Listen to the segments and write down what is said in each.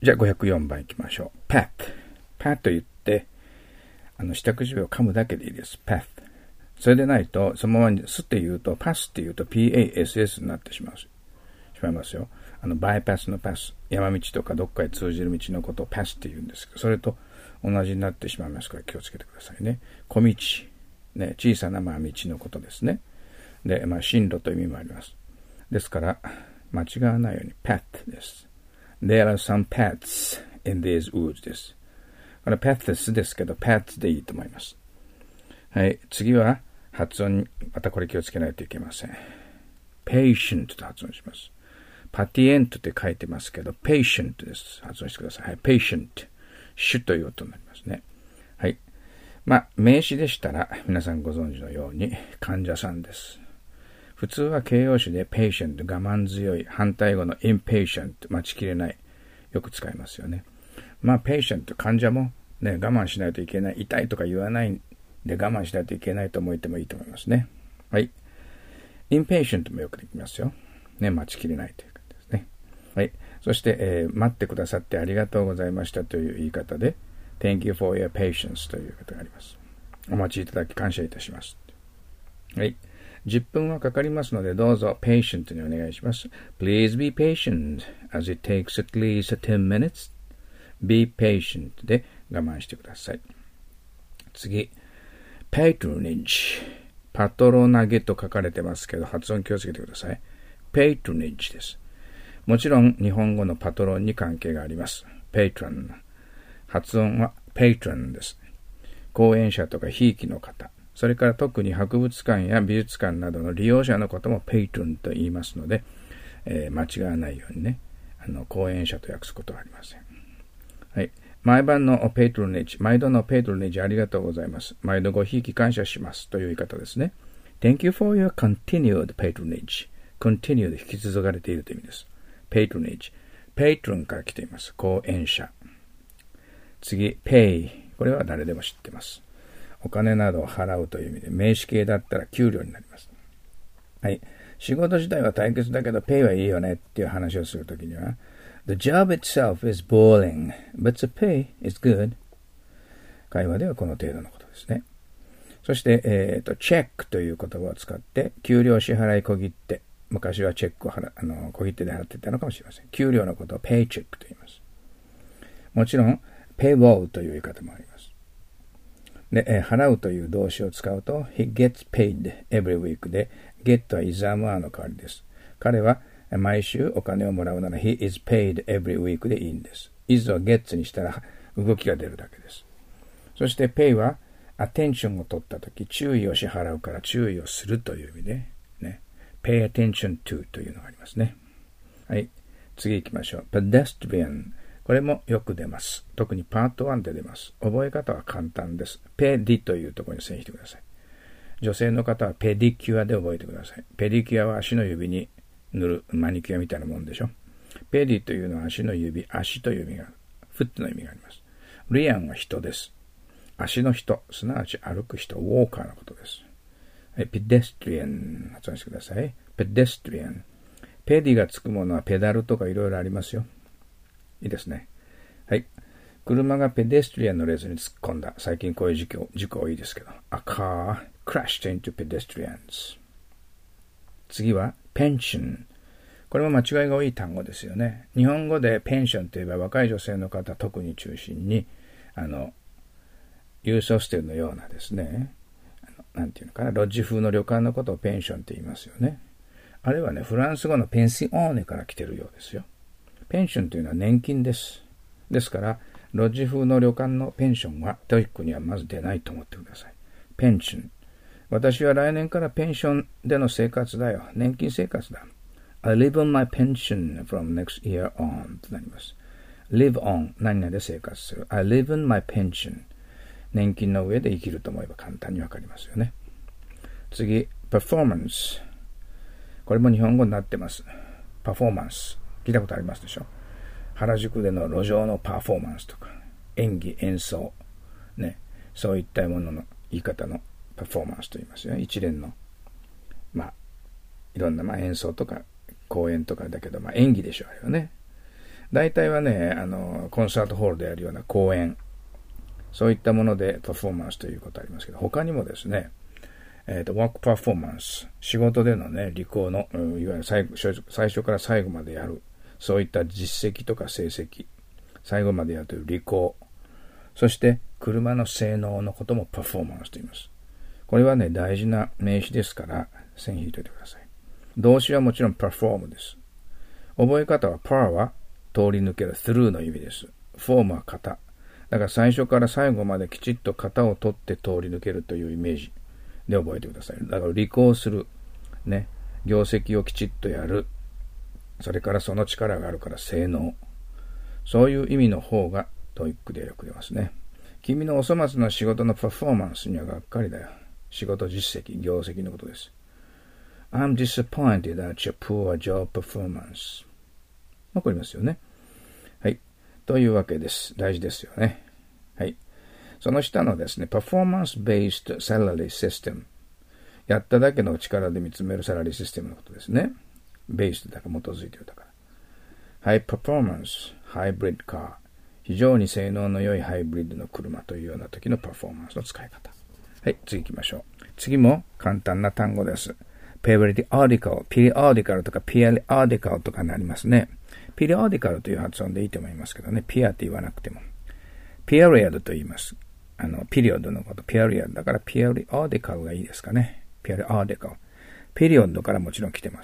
じゃあ504番いきましょう。path。path と言って、下くじを噛むだけでいいです。path。それでないと、そのままにスって言うと、パスって言うと PASS になってしまいますよ。バイパスのパス。山道とかどっかへ通じる道のことをパスって言うんですけど、それと同じになってしまいますから気をつけてくださいね。小道。ね、小さな道のことですね。で、進路という意味もあります。ですから、間違わないように path です。There are some paths in these woods です。これ paths ですけど、paths でいいと思います。はい。次は、発音に、またこれ気をつけないといけません。patient と発音します。パティエントって書いてますけど、patient です。発音してください。はい。patient。シュという音になりますね。はい。名詞でしたら、皆さんご存知のように、患者さんです。普通は形容詞で patient、我慢強い、反対語の impatient、待ちきれない。よく使いますよね。patient、患者もね、我慢しないといけない。痛いとか言わないで我慢しないといけないと思ってもいいと思いますね。はい。impatient もよくできますよ。ね、待ちきれないということですね。はい。そして、待ってくださってありがとうございましたという言い方で、Thank you for your patience ということがあります。お待ちいただき感謝いたします。はい。10分はかかりますので、どうぞ patient にお願いします。Please be patient as it takes at least 10 minutes. Be patient で我慢してください。次。patronage。パトロナゲと書かれてますけど、発音気をつけてください。patronage です。もちろん、日本語のパトロンに関係があります。patron。発音は patron です。講演者とかひいきの方。それから特に博物館や美術館などの利用者のこともペイトンと言いますので、間違わないようにね、講演者と訳すことはありません。はい。毎晩のペイトロネージ、毎度のペイトロネージありがとうございます。毎度ごひいき感謝しますという言い方ですね。Thank you for your continued patronage. continue で引き続かれているという意味です。patronage。patron から来ています。講演者。次、pay。これは誰でも知ってます。お金などを払うという意味で、名詞形だったら給料になります。はい。仕事自体は退屈だけど、ペイはいいよねっていう話をするときには、The job itself is boring, but the pay is good. 会話ではこの程度のことですね。そして、チェックという言葉を使って、給料支払い小切手。昔はチェックを小切手で払っていたのかもしれません。給料のことをペイチェックと言います。もちろん、ペイロールという言い方もあります。で、払うという動詞を使うと、he gets paid every week で、get は is am are の代わりです。彼は毎週お金をもらうなら、he is paid every week でいいんです。is を gets にしたら動きが出るだけです。そして pay は attention を取ったとき、注意を支払うから注意をするという意味で、ね、pay attention to というのがありますね。はい。次行きましょう。pedestrian。これもよく出ます。特にパート1で出ます。覚え方は簡単です。ペディというところに線してください。女性の方はペディキュアで覚えてください。ペディキュアは足の指に塗るマニキュアみたいなもんでしょ。ペディというのは足の指、足という意味が、フットの意味があります。リアンは人です。足の人、すなわち歩く人、ウォーカーのことです。はい、ペデストリアン、発音してください。ペデストリアン。ペディがつくものはペダルとかいろいろありますよ。いいですね。はい。車がペデストリアンのレースに突っ込んだ。最近こういう事故多いですけど。A car crashed into pedestrians. 次は、pension。これも間違いが多い単語ですよね。日本語でペンションといえば若い女性の方特に中心に、ユースホステルのようなですね、なんていうのかな、ロッジ風の旅館のことをペンションって言いますよね。あれはね、フランス語のペンシオーネから来てるようですよ。ペンションというのは年金です。ですから、ロッジ風の旅館のペンションはトイックにはまず出ないと思ってください。ペンション。私は来年からペンションでの生活だよ。年金生活だ。I live on my pension from next year on となります。live on 何々で生活する。I live on my pension 年金の上で生きると思えば簡単にわかりますよね。次、performance これも日本語になってます。パフォーマンス聞いたことありますでしょ。原宿での路上のパフォーマンスとか演技演奏ね、そういったものの言い方のパフォーマンスと言いますよ。一連のいろんな演奏とか講演とかだけど演技でしょうよね。 大体はね、コンサートホールでやるような公演、そういったものでパフォーマンスということありますけど、他にもですね、ワークパフォーマンス、仕事でのね、履行の、いわゆる最初から最後までやる、そういった実績とか成績、最後までやるという履行、そして車の性能のこともパフォーマンスと言います。これはね、大事な名詞ですから、線引いておいてください。動詞はもちろんパフォームです。覚え方は、パーは通り抜ける、through の意味です。フォームは型。だから最初から最後まできちっと型を取って通り抜けるというイメージで覚えてください。だから履行する、ね、業績をきちっとやる。それからその力があるから性能。そういう意味の方がトイックでよく出ますね。君のお粗末な仕事のパフォーマンスにはがっかりだよ。仕事実績、業績のことです。I'm disappointed at your poor job performance。わかりますよね。はい。というわけです。大事ですよね。はい。その下のですね、performance-based salary system。やっただけの力で見つめるサラリーシステムのことですね。based だから基づいているだから。High performance, hybrid car。非常に性能の良いハイブリッドの車というような時のパフォーマンスの使い方。はい、次行きましょう。次も簡単な単語です。periodical、periodical とか periodical とかになりますね。periodical という発音でいいと思いますけどね。ピアって言わなくても。period と言います。ピリオドのこと、period だから periodical がいいですかね。periodical。ピリオドからもちろん来てます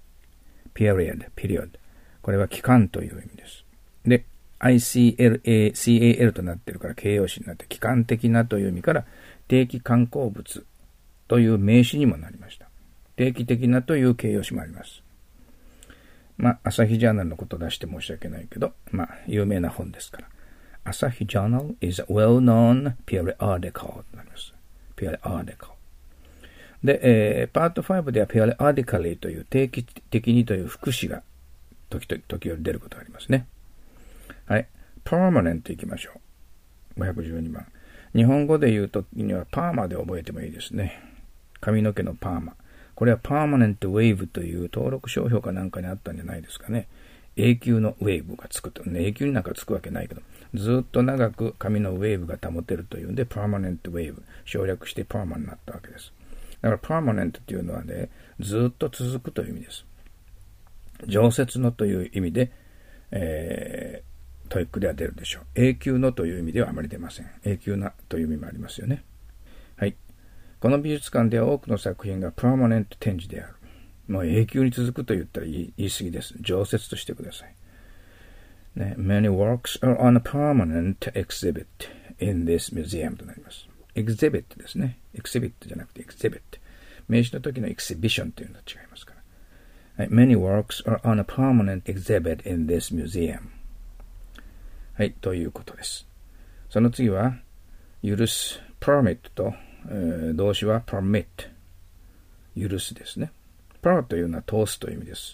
。period。これは期間という意味です。で、ICLA、CAL となっているから形容詞になって、期間的なという意味から定期刊行物という名詞にもなりました。定期的なという形容詞もあります。朝日ジャーナルのことを出して申し訳ないけど、有名な本ですから。朝日ジャーナル is a well-known periodical となります。periodical。で、パート5では periodically という定期的にという副詞が時折出ることがありますね。はい。permanent いきましょう。512番。日本語で言うときにはパーマで覚えてもいいですね。髪の毛のパーマ。これはパーマネントウェーブという登録商標かなんかにあったんじゃないですかね。永久のウェーブがつくと。永久になんかつくわけないけど、ずっと長く髪のウェーブが保てるというんで、パーマネントウェーブ。省略してパーマになったわけです。だからパーマネントというのはね、ずっと続くという意味です。常設のという意味で、トイックでは出るでしょう。永久のという意味ではあまり出ません。永久なという意味もありますよね。はい。この美術館では多くの作品がパーマネント展示である。もう永久に続くと言ったら言い過ぎです。常設としてください。ね、Many works are on a permanent exhibit in this museum となります。exhibit ですね。exhibit じゃなくて exhibit。名詞の時の exhibition というのは違いますから。はい、Many works are on a permanent exhibit in this museum。はい、ということです。その次は、許す、permit と、動詞は permit。許すですね。per というのは通すという意味です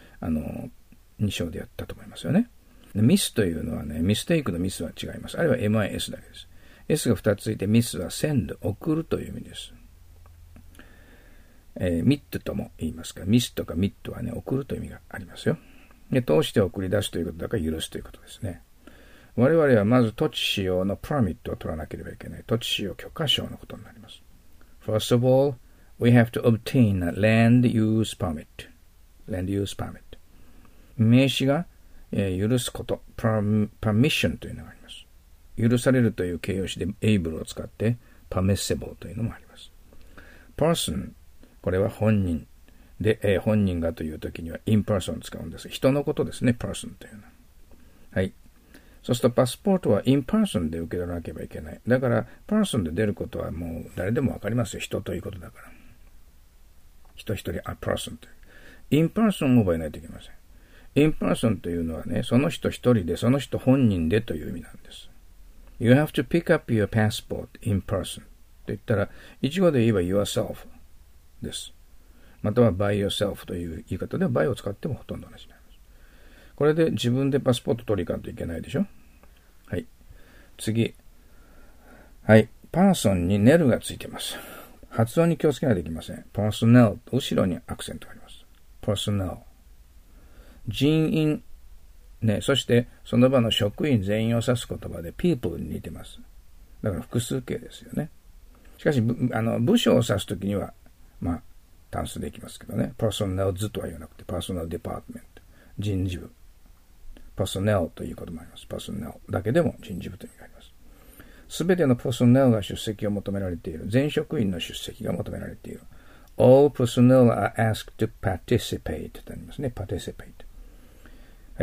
。2章でやったと思いますよね。ミスというのはね、ミステイクのミスは違います。あれは MIS だけです。S が2つついてミスは send、送るという意味です。ミットとも言いますが、ミスとかミットはね、送るという意味がありますよ。で、通して送り出すということだから許すということですね。我々はまず土地使用のパーミットを取らなければいけない。土地使用許可証のことになります。First of all, we have to obtain a land use permit. Land use permit. 名詞が、許すこと、permission というのがあります。許されるという形容詞で able を使って permissible というのもあります。person、これは本人。で、本人がという時には in person を使うんです。人のことですね、person というのは。はい。そうするとパスポートは in person で受け取らなければいけない。だから、person で出ることはもう誰でもわかりますよ。人ということだから。人一人、person という。in person を覚えないといけません。in person というのはね、その人一人で、その人本人でという意味なんです。You have to pick up your passport in person と言ったら、一語で言えば yourself です。または by yourself という言い方では by を使ってもほとんど同じになります。これで自分でパスポート取りに行かんといけないでしょ。はい。次。はい。パーソンにネルがついています。発音に気をつけないといけません。パーソネル。後ろにアクセントがあります。パーソネル。人員、 ね、そしてその場の職員全員を指す言葉で people に似てます。だから複数形ですよね。しかし、部署を指すときには、単数できますけどね。personnel とは言わなくて、personal department、人事部。personnel ということもあります。personnel だけでも人事部という意味があります。すべての personnel が出席を求められている。全職員の出席が求められている。All personnel are asked to participate となりますね。participate。はい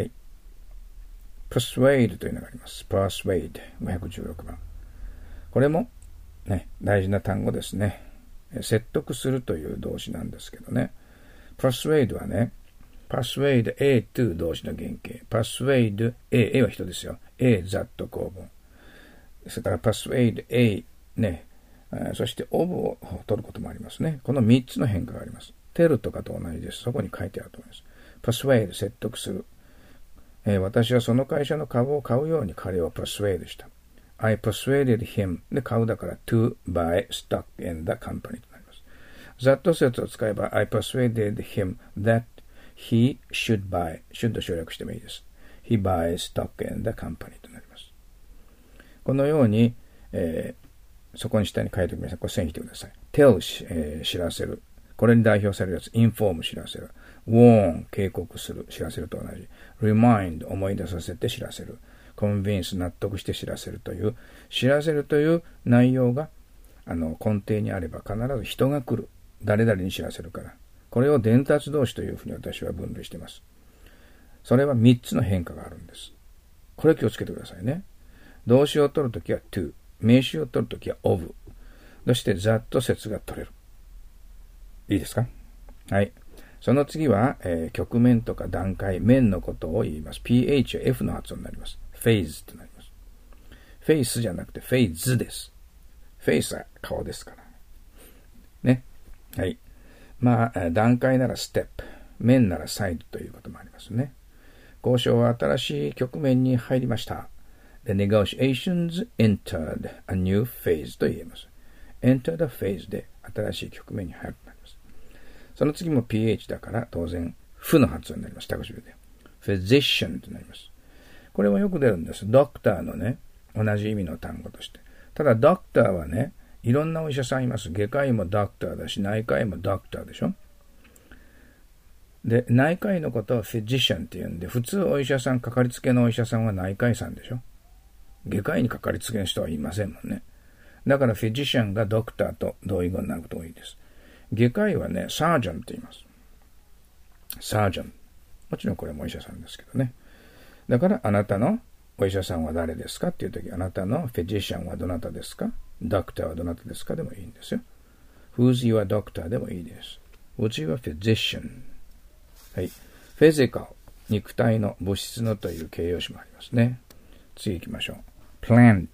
。persuade というのがあります。persuade。516番。これも、ね、大事な単語ですね。説得するという動詞なんですけどね。persuade はね、persuade A to 動詞の原型。persuade A は人ですよ。A ざっと構文。それから persuade A ね、そして of を取ることもありますね。この3つの変化があります。tell とかと同じです。そこに書いてあると思います。persuade 説得する。私はその会社の株を買うように彼を persuade した。I persuaded him で買うだから to buy stock in the company となります。that 説を使えば I persuaded him that he should buy should 省略してもいいです。he buys stock in the company となります。このように、そこに下に書いておきました。これ線引いてください。tell、知らせる。これに代表されるやつ。inform 知らせる。warn 警告する。知らせると同じ。remind 思い出させて知らせる。convince 納得して知らせるという、知らせるという内容が根底にあれば必ず人が来る。誰々に知らせるから。これを伝達動詞というふうに私は分類しています。それは3つの変化があるんです。これ気をつけてくださいね。動詞を取るときは to、名詞を取るときは of、そしてざっと説が取れる。いいですか？はい。その次は、局面とか段階、面のことを言います。ph は f の発音になります。フェイズとなります。フェイスじゃなくてフェイズです。フェイスは顔ですから。ね。はい。段階ならステップ、面ならサイドということもありますね。交渉は新しい局面に入りました。The negotiations entered a new phase と言えます。enter the phase で新しい局面に入るとなります。その次も ph だから当然、負の発音になります。下唇で。physician となります。これもよく出るんです。ドクターのね、同じ意味の単語として。ただ、ドクターはね、いろんなお医者さんいます。外科医もドクターだし、内科医もドクターでしょ。で、内科医のことはフィジシャンって言うんで、普通お医者さん、かかりつけのお医者さんは内科医さんでしょ。外科医にかかりつけの人はいませんもんね。だからフィジシャンがドクターと同意語になることが多いです。外科医はね、サージョンって言います。サージョン。もちろんこれもお医者さんですけどね。だからあなたのお医者さんは誰ですかっていうとき、あなたのフィジシャンはどなたですか？ドクターはどなたですかでもいいんですよ。Who's your doctor でもいいです。Who's your physician? はい。physical 肉体の物質のという形容詞もありますね。次行きましょう。plant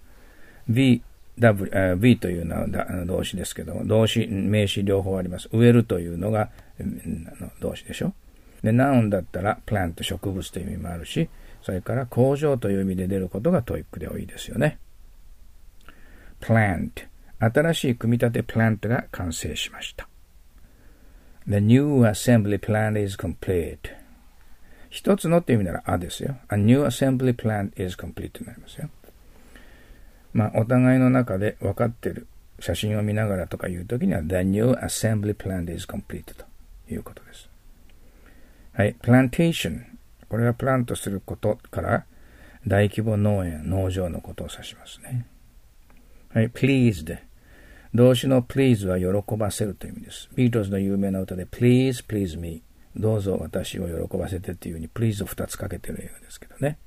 V というのは動詞ですけども、動詞、名詞両方あります。植えるというのが動詞でしょ。で、ナウンだったら plant 植物という意味もあるし、それから工場という意味で出ることがトイックで多いですよね。plant 新しい組み立てプラントが完成しました。The new assembly plant is complete. 一つのっていう意味ならあですよ。A new assembly plant is complete になりますよ。お互いの中で分かっている写真を見ながらとかいうときには The new assembly plant is complete ということです。はい。plantation これはプラントすることから大規模農園、農場のことを指しますね。はい。pleased 動詞の please は喜ばせるという意味です。ビートルズの有名な歌で Please, please me どうぞ私を喜ばせてっていうふうに please を2つかけてる映画ですけどね。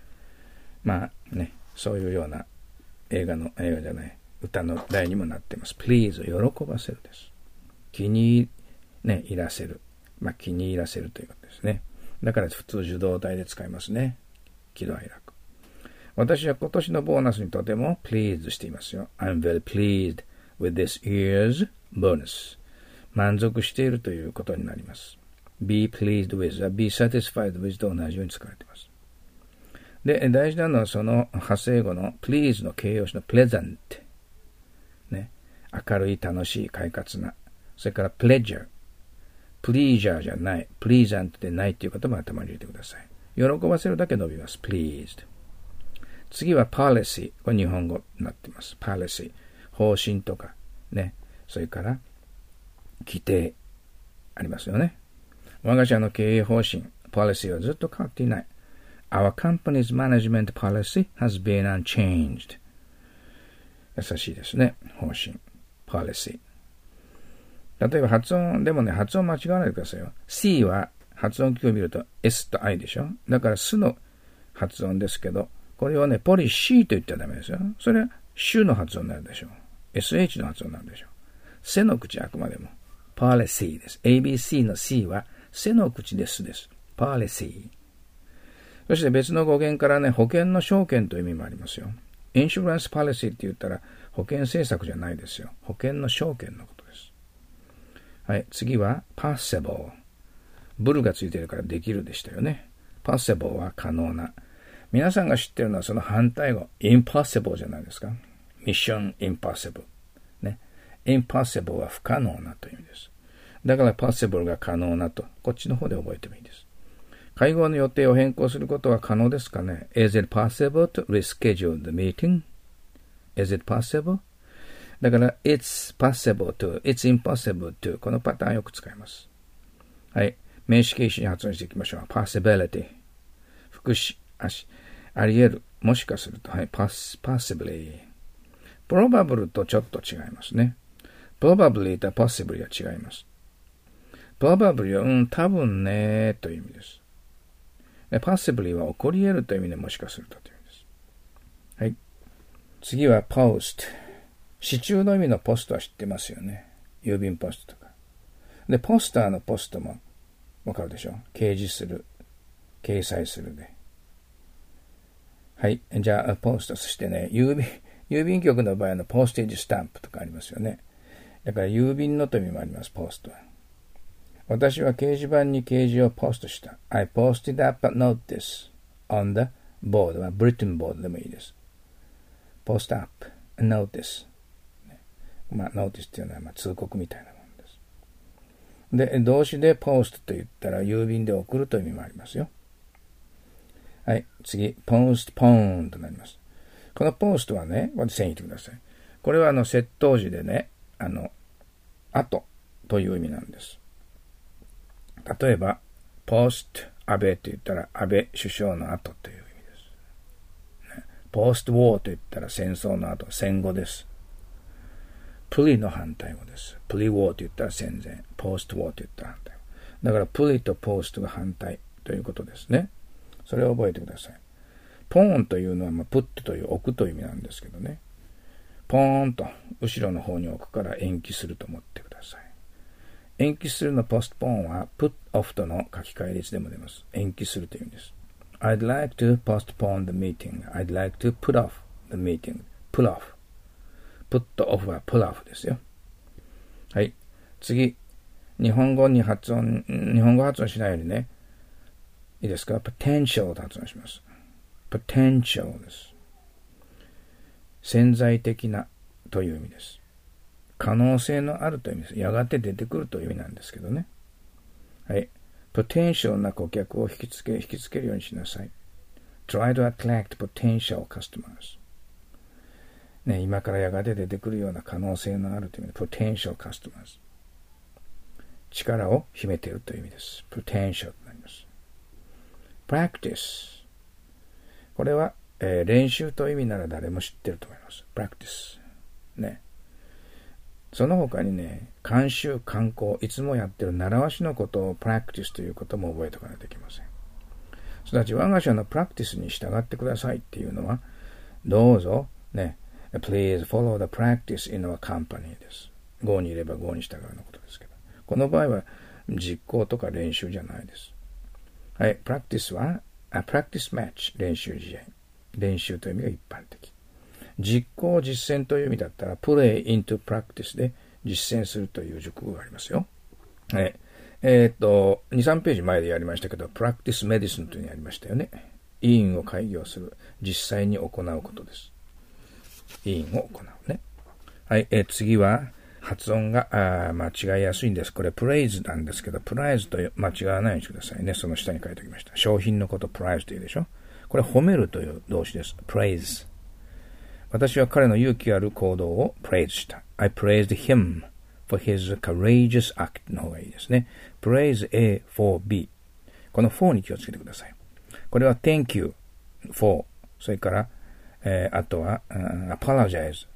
そういうような歌の題にもなっています。please を喜ばせるです。気に入らせる。気に入らせるということですね。だから普通受動体で使いますね。喜怒哀楽。私は今年のボーナスにとても pleased していますよ。I'm very pleased with this year's bonus. 満足しているということになります。be pleased with, be satisfied with と同じように使われています。で、大事なのはその派生語の please の形容詞の pleasant。ね。明るい、楽しい、快活な。それから pleasure。pleasure じゃない。pleasant でないという言葉を頭に入れてください。 喜ばせるだけ伸びます。pleased。次は policy。これ日本語になっています。policy。方針とか、ね。それから、規定。ありますよね。我が社の経営方針、policy はずっと変わっていない。Our company's management policy has been unchanged. 優しいですね。方針。policy。例えば発音でもね、発音間違わないでくださいよ。C は発音機を見ると S と I でしょ。だからスの発音ですけど、これをね、ポリシーと言っちゃダメですよ。それはシュの発音になるでしょう。SH の発音になるでしょう。背の口あくまでも。policy です。ABC の C は背の口ですです。policy。そして別の語源からね、保険の証券という意味もありますよ。インシュランスポリシーって言ったら保険政策じゃないですよ。保険の証券のことです。はい、次は possible。ブルがついてるからできるでしたよね。possible は可能な。皆さんが知ってるのはその反対語、impossible じゃないですか。mission impossible。ね。impossible は不可能なという意味です。だから possible が可能なと、こっちの方で覚えてもいいです。会合の予定を変更することは可能ですかね？ Is it possible to reschedule the meeting? Is it possible? だから It's possible to, It's impossible to このパターンよく使います。はい。名詞形式に発音していきましょう。possibility 副詞、あり得る、もしかすると、はい。possibly probable とちょっと違いますね。probably と possibly は違います。probably は多分ねという意味です。possibly は起こり得るという意味でもしかするとという意味です。はい。次は post。支柱の意味のポストは知ってますよね。郵便ポストとか。で、ポスターのポストもわかるでしょ。掲示する。掲載するで。はい。じゃあ、ポスト。そしてね、郵便局の場合のポステージスタンプとかありますよね。だから郵便のという意味もあります、ポストは。私は掲示板に掲示をポストした。I posted up a notice on the board は Britain board でもいいです。post up a notice。まあ、notice っていうのは通告みたいなものです。で、動詞で post と言ったら郵便で送るという意味もありますよ。はい、次、postpone となります。この post はね、これ線引いてください。これは窃盗時でね、後という意味なんです。例えば、post 安倍と言ったら安倍首相の後という意味です。ね、post war と言ったら戦争の後、戦後です。plea の反対語です。plea war と言ったら戦前、post war と言ったら反対語。だから plea と post が反対ということですね。それを覚えてください。ポーンというのは、put という置くという意味なんですけどね。ポーンと後ろの方に置くから延期すると思ってください。延期するのポストポーンは put off との書き換え率でも出ます。延期するという意味です。I'd like to postpone the meeting. I'd like to put off the meeting. pull off。put off は pull off ですよ。はい。次。日本語発音しないよりね。いいですか？ potential と発音します。potential です。潜在的なという意味です。可能性のあるという意味です。やがて出てくるという意味なんですけどね。はい。potential な顧客を引きつけるようにしなさい。try to attract potential customers。ね、今からやがて出てくるような可能性のあるという意味で、potential customers。力を秘めているという意味です。potential となります。practice。これは、練習という意味なら誰も知ってると思います。practice。ね。その他にね、慣習、慣行、いつもやってる習わしのことを practice ということも覚えておかないといけません。すなわち我が社の practice に従ってくださいっていうのは、どうぞ、ね、please follow the practice in our company です。Go にいれば Go に従うのことですけど。この場合は実行とか練習じゃないです。はい、practice はpractice match 練習試合。練習という意味が一般的。実行実践という意味だったら play into practice で実践するという熟語がありますよ。はい。2、3ページ前でやりましたけど、practice medicine というのやりましたよね。医院を開業する。実際に行うことです。医院を行うね。はい。次は発音が間違いやすいんです。これプレイズなんですけど、プライズと間違わないようにしてくださいね。その下に書いておきました。商品のことプライズと言うでしょ。これ褒めるという動詞です。praise。私は彼の勇気ある行動を praise した。I praised him for his courageous act の方がいいですね。praise A for B。この for に気をつけてください。これは thank you for。それから、あとは、apologize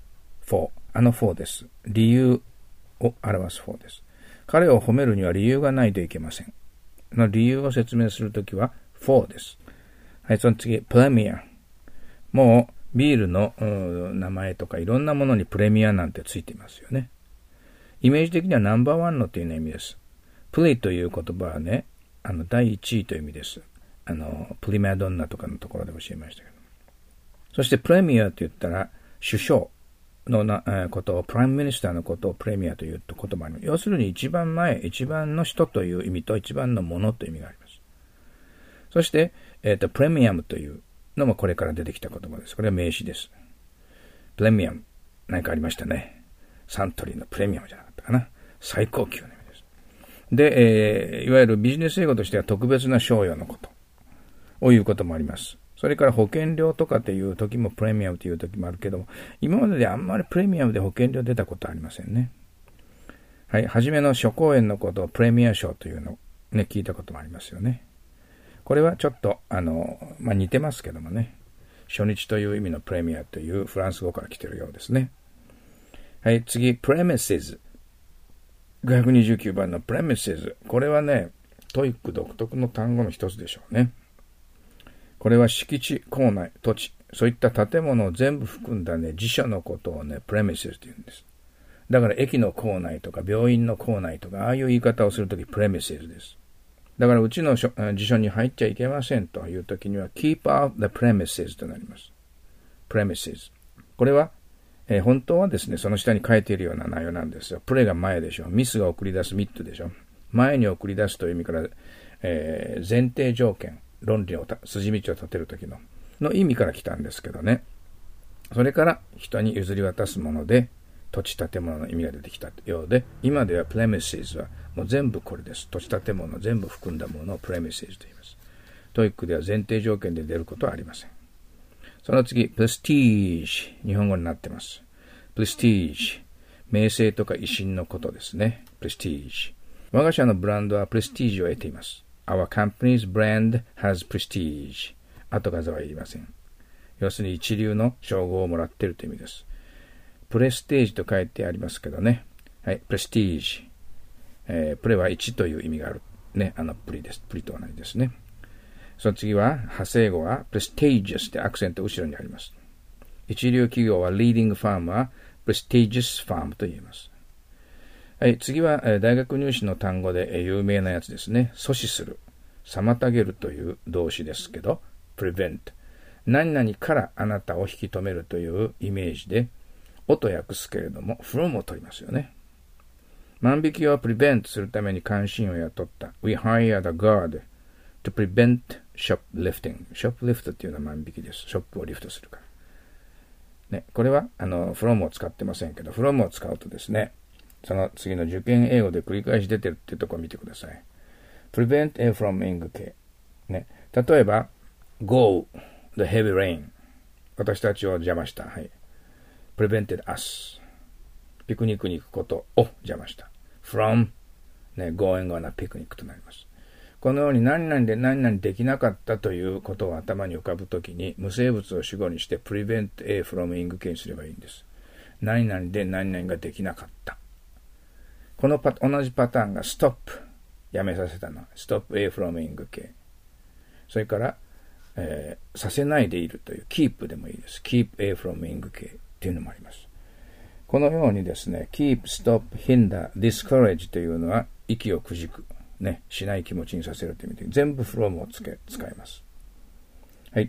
for。for です。理由を表す for です。彼を褒めるには理由がないといけません。の理由を説明するときは for です。はい、その次、プレミア。もう、ビールの名前とかいろんなものにプレミアなんてついていますよね。イメージ的にはナンバーワンのという意味です。プレイという言葉はね、第一位という意味です。プリマドンナとかのところで教えましたけど。そしてプレミアと言ったら、首相のことを、プライムミニスターのことをプレミアという言葉に、要するに一番前、一番の人という意味と一番のものという意味があります。そして、プレミアムというのもこれから出てきた言葉です。これは名詞です。プレミアム。何かありましたね。サントリーのプレミアムじゃなかったかな。最高級の意味です。で、いわゆるビジネス英語としては特別な賞与のことを言うこともあります。それから保険料とかっていう時もプレミアムという時もあるけども、今までであんまりプレミアムで保険料出たことありませんね。はい。はじめの初公演のことをプレミア賞というのをね、聞いたこともありますよね。これはちょっと、似てますけどもね。初日という意味のプレミアというフランス語から来ているようですね。はい。次、premises。529番の premises。これはね、トイック独特の単語の一つでしょうね。これは敷地、構内、土地、そういった建物を全部含んだね、自社のことをね、premises と言うんです。だから駅の構内とか病院の構内とか、ああいう言い方をするとき、premises です。だからうちの辞書に入っちゃいけませんというときには、keep out the premises となります。premises。これは、本当はですね、その下に書いているような内容なんですよ。プレが前でしょ。ミスが送り出すミットでしょ。前に送り出すという意味から、前提条件。論理を筋道を立てるときの意味から来たんですけどね。それから人に譲り渡すもので土地建物の意味が出てきたようで、今ではプレミシズはもう全部これです。土地建物全部含んだものをプレミシズと言います。トイックでは前提条件で出ることはありません。その次、プレスティージ。日本語になってます。プレスティージ。名声とか威信のことですね。プレスティージ。我が社のブランドはプレスティージを得ています。Our company's brand has prestige. 後数は言いません。要するに一流の称号をもらっているという意味です。プレステージと書いてありますけどね。はい、プレステージ。プレは1という意味がある。ね、プリです。プリと同じですね。その次は、派生語は、prestigious でアクセント後ろにあります。一流企業は、leading firm は、prestigious firm と言います。はい、次は、大学入試の単語で有名なやつですね。阻止する。妨げるという動詞ですけど、prevent。何々からあなたを引き止めるというイメージで、をと訳すけれども、from を取りますよね。万引きを prevent するために監視員を雇った。We hired a guard to prevent shoplifting。shoplift っていうのは万引きです。ショップをリフトするから。ね、これは、from を使ってませんけど、from を使うとですね、その次の受験英語で繰り返し出てるっていうところを見てください。prevent a from ing ね。例えば、go the heavy rain。私たちを邪魔した。はい。prevented us。ピクニックに行くことを邪魔した。from、ね、going on a picnic となります。このように何々で何々できなかったということを頭に浮かぶときに、無生物を主語にして prevent a from ing 形にすればいいんです。何々で何々ができなかった。この同じパターンが stop やめさせたの stop a from ing 形。それから、させないでいるという keep でもいいです。keep a from ing 形っていうのもあります。このようにですね、keep, stop, hinder, discourage というのは息をくじく、ね、しない気持ちにさせるという意味で全部 from を使います。はい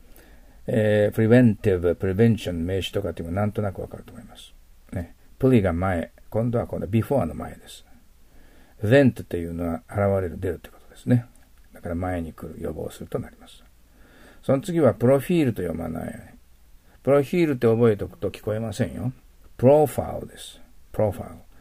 。preventive, prevention 名詞とかっていうのはなんとなくわかると思います。ね。プリが前。今度はbefore の前です。event というのは現れる、出るということですね。だから前に来る、予防するとなります。その次はプロフィールと読まないよね。プロフィールって覚えておくと聞こえませんよ。プロファイルです。プロファイル。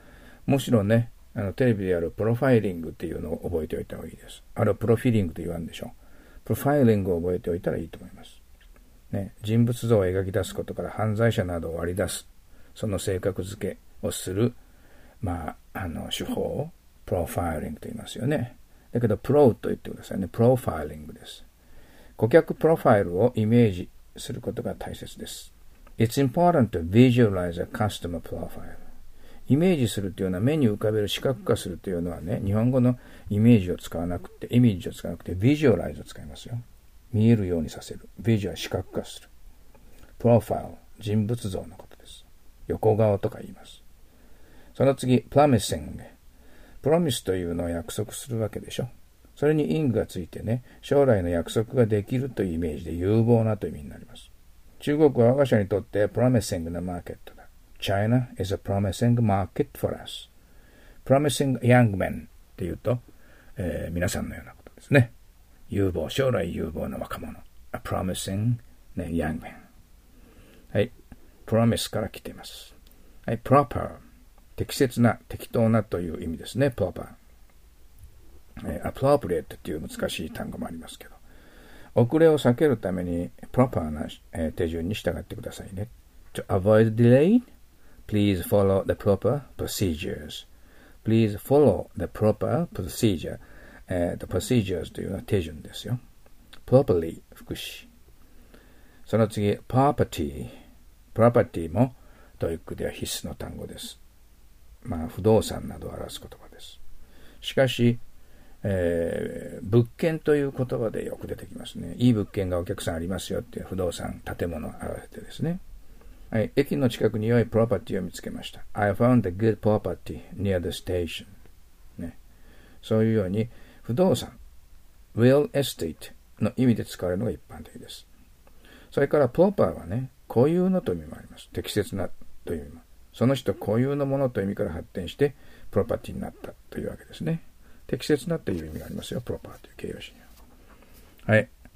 むしろね、テレビでやるプロファイリングっていうのを覚えておいた方がいいです。あるいはプロフィーリングと言わんでしょう。プロファイリングを覚えておいたらいいと思います。ね、人物像を描き出すことから犯罪者などを割り出す、その性格付けをする、手法をプロファイリングと言いますよね。だけど、プロと言ってくださいね。プロファイリングです。顧客プロファイルをイメージすることが大切です。It's important to visualize a customer profile. イメージするというのは目に浮かべる視覚化するというのはね、日本語のイメージを使わなくて、イメージを使わなくて、visualize を使いますよ。見えるようにさせる。visual 視覚化する。プロファイル、人物像のことです。横顔とか言います。その次、promising。プロミスというのは約束するわけでしょ。それに ing がついてね、将来の約束ができるというイメージで有望なという意味になります。中国は我が社にとってプロミシングなマーケットだ。China is a promising market for us. Promising young men っていうと、皆さんのようなことですね。将来有望な若者。A promising、young man。はい。promise から来ています。はい。proper。適切な、適当なという意味ですね。proper。appropriate っていう難しい単語もありますけど。遅れを避けるために、proper な、手順に従ってくださいね。To avoid delay, please follow the proper procedures. Please follow the proper procedure. The procedures というのは手順ですよ。properly 副詞。その次、property。property もTOEICでは必須の単語です。不動産などを表す言葉です。しかし、物件という言葉でよく出てきますね。いい物件がお客さんありますよっていう不動産、建物を表せてですね。はい、駅の近くに良いプロパティを見つけました。I found a good property near the station、ね。そういうように不動産、real estate の意味で使われるのが一般的です。それからプロパーはね、固有のという意味もあります。適切なという意味も。その人固有のものという意味から発展してプロパティになったというわけですね。適切なという意味がありますよ。プロパーという形容詞には。はい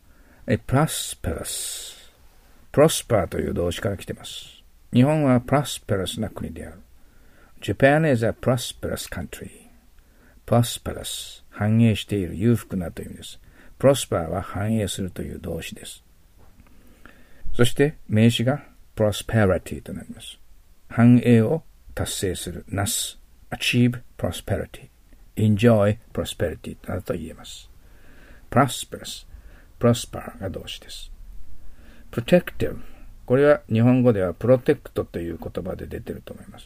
。prosperous。prosper という動詞から来ています。日本は prosperous な国である。Japan is a prosperous country. prosperous。繁栄している、裕福なという意味です。prosper は繁栄するという動詞です。そして名詞が prosperity となります。繁栄を達成する、なす、achieve prosperity。enjoy prosperity などと言えます。prosperous、prosper が動詞です。protective、これは日本語ではプロテクトという言葉で出ていると思います。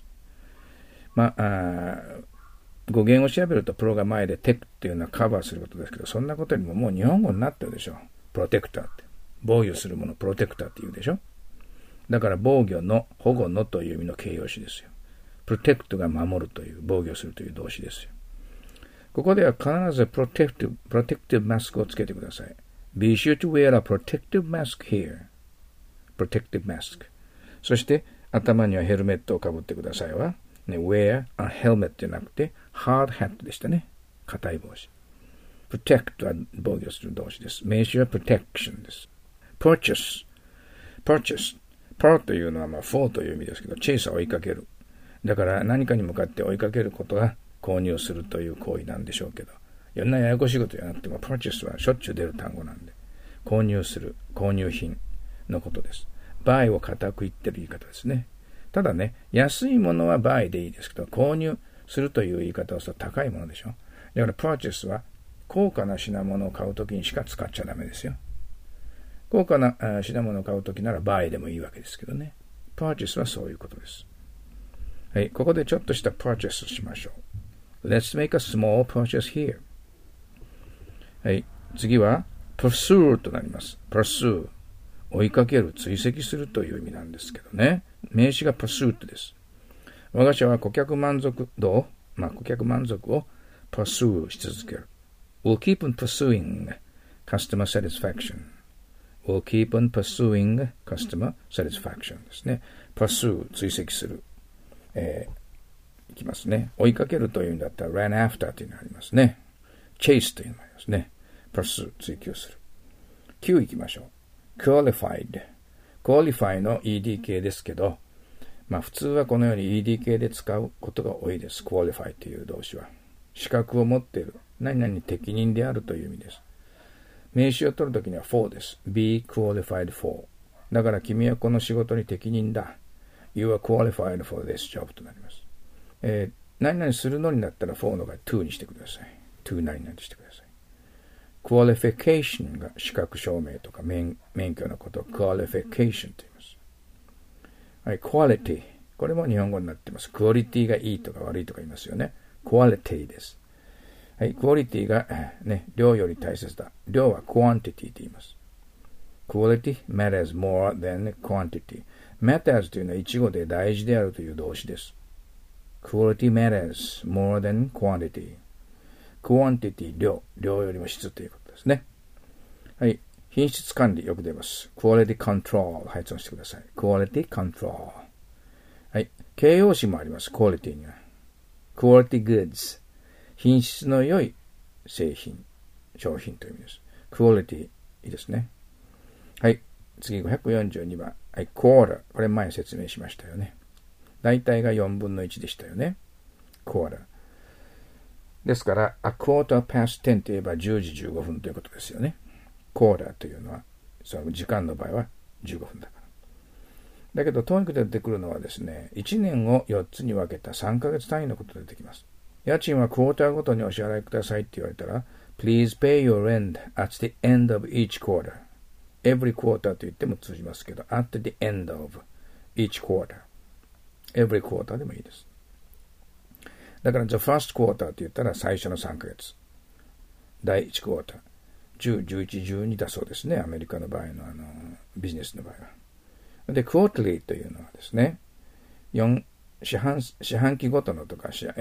語源を調べるとプロが前でテクっていうのはカバーすることですけど、そんなことよりももう日本語になってるでしょ。プロテクターって。防御するもの、プロテクターって言うでしょ。だから防御の、保護のという意味の形容詞ですよ。プロテクトが守るという、防御するという動詞ですよ。ここでは必ずプロテクティブマスクをつけてください。Be sure to wear a protective mask here. Protective mask. そして頭にはヘルメットをかぶってくださいわ。ね、wear a helmet じゃなくて hard hat でしたね。硬い帽子。protect は防御する動詞です。名詞は protection です。purchase。per というのはfor という意味ですけど、chase は追いかける。だから何かに向かって追いかけることが購入するという行為なんでしょうけど、いろんなややこしいことじゃなくても、purchase はしょっちゅう出る単語なんで、購入する、購入品のことです。buy を固く言ってる言い方ですね。ただね、安いものは buy でいいですけど、購入するという言い方をすると高いものでしょ。だから purchase は高価な品物を買うときにしか使っちゃダメですよ。高価な品物を買うときなら buy でもいいわけですけどね。purchase はそういうことです。はい、ここでちょっとした purchase をしましょう。Let's make a small purchase here. はい、次は pursue となります。pursue。追いかける、追跡するという意味なんですけどね。名詞が pursuit です。我が社は顧客満足度を、顧客満足を pursue し続ける。We'll keep on pursuing customer satisfaction.We'll keep on pursuing customer satisfaction ですね。pursue 追跡する。いきますね。追いかけるという意味だったら ran after というのがありますね。chase というのがありますね。pursue 追求する。Q いきましょう。qualified の ED 形ですけど、 普通はこのように ED 形で使うことが多いです。qualify という動詞は。資格を持っている。何々に適任であるという意味です。名詞を取るときには for です。be qualified for。だから君はこの仕事に適任だ。You are qualified for this job となります。何々するのになったら for のが to にしてください。to 何々としてください。qualification が資格証明とか免許のことを qualification と言います。はい、quality。これも日本語になっています。クオリティがいいとか悪いとか言いますよね。quality です。はい、クオリティが、量より大切だ。量は quantity と言います。quality matters more than quantity。matters というのは一語で大事であるという動詞です。quality matters more than quantity。quantity 量よりも質ということですね。はい、品質管理よく出ます。quality control 発音してください。quality control。はい、形容詞もあります。quality には。quality goods。品質の良い製品、商品という意味です。quality いいですね。はい、次542番。はい、quarter。これ前に説明しましたよね。大体が4分の1でしたよね。quarter。ですから、a quarter past 10といえば10時15分ということですよね。quarter というのは、その時間の場合は15分だから。だけど、TOEICで出てくるのはですね、1年を4つに分けた3ヶ月単位のことで出てきます。家賃はクォーターごとにお支払いくださいって言われたら、Please pay your rent at the end of each quarter。Every quarter と言っても通じますけど、at the end of each quarter。Every quarter でもいいです。だから、the first quarter と言ったら最初の3ヶ月。第1クォーター。10、11、12だそうですね。アメリカの場合のビジネスの場合は。で、quarterly というのはですね、四半期ごとのとか、年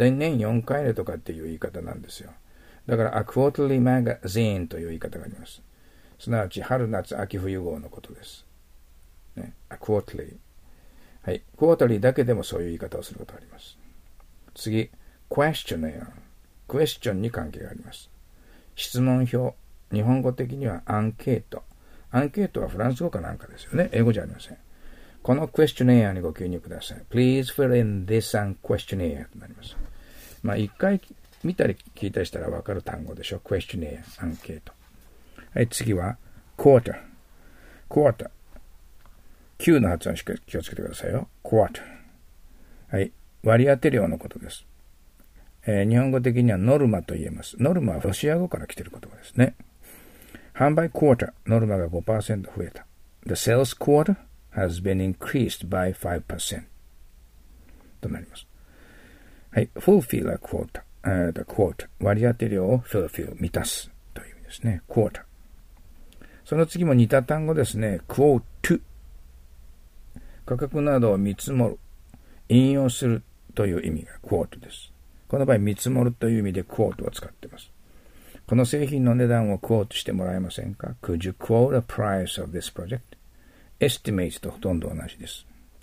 4回でとかっていう言い方なんですよ。だから、a quarterly magazine という言い方があります。すなわち、春夏秋冬号のことです。ね、a quarterly。はい。quarterly だけでもそういう言い方をすることがあります。次、questionnaire。question に関係があります。質問票。日本語的にはアンケート。アンケートはフランス語かなんかですよね。英語じゃありません。このクエスチョネアにご記入ください。Please fill in this questionnaire となります。一回見たり聞いたりしたらわかる単語でしょ。クエスチョネア、アンケート。はい、次は、quarter。quarter。Q の発音しか気をつけてくださいよ。quarter。はい、割り当て量のことです。日本語的にはノルマと言えます。ノルマはロシア語から来ている言葉ですね。販売クォーター、ノルマが 5% 増えた。The sales quarter has been increased by 5% となります。はい、fulfill a quota、割り当て量を fulfill、満たすという意味ですね。quota。その次も似た単語ですね。quote。価格などを見積もる、引用するという意味が quote です。この場合、見積もるという意味で quote を使っています。この製品の値段をクォートしてもらえませんか？ Could you quote a price of this project? Estimate とほとんど同じです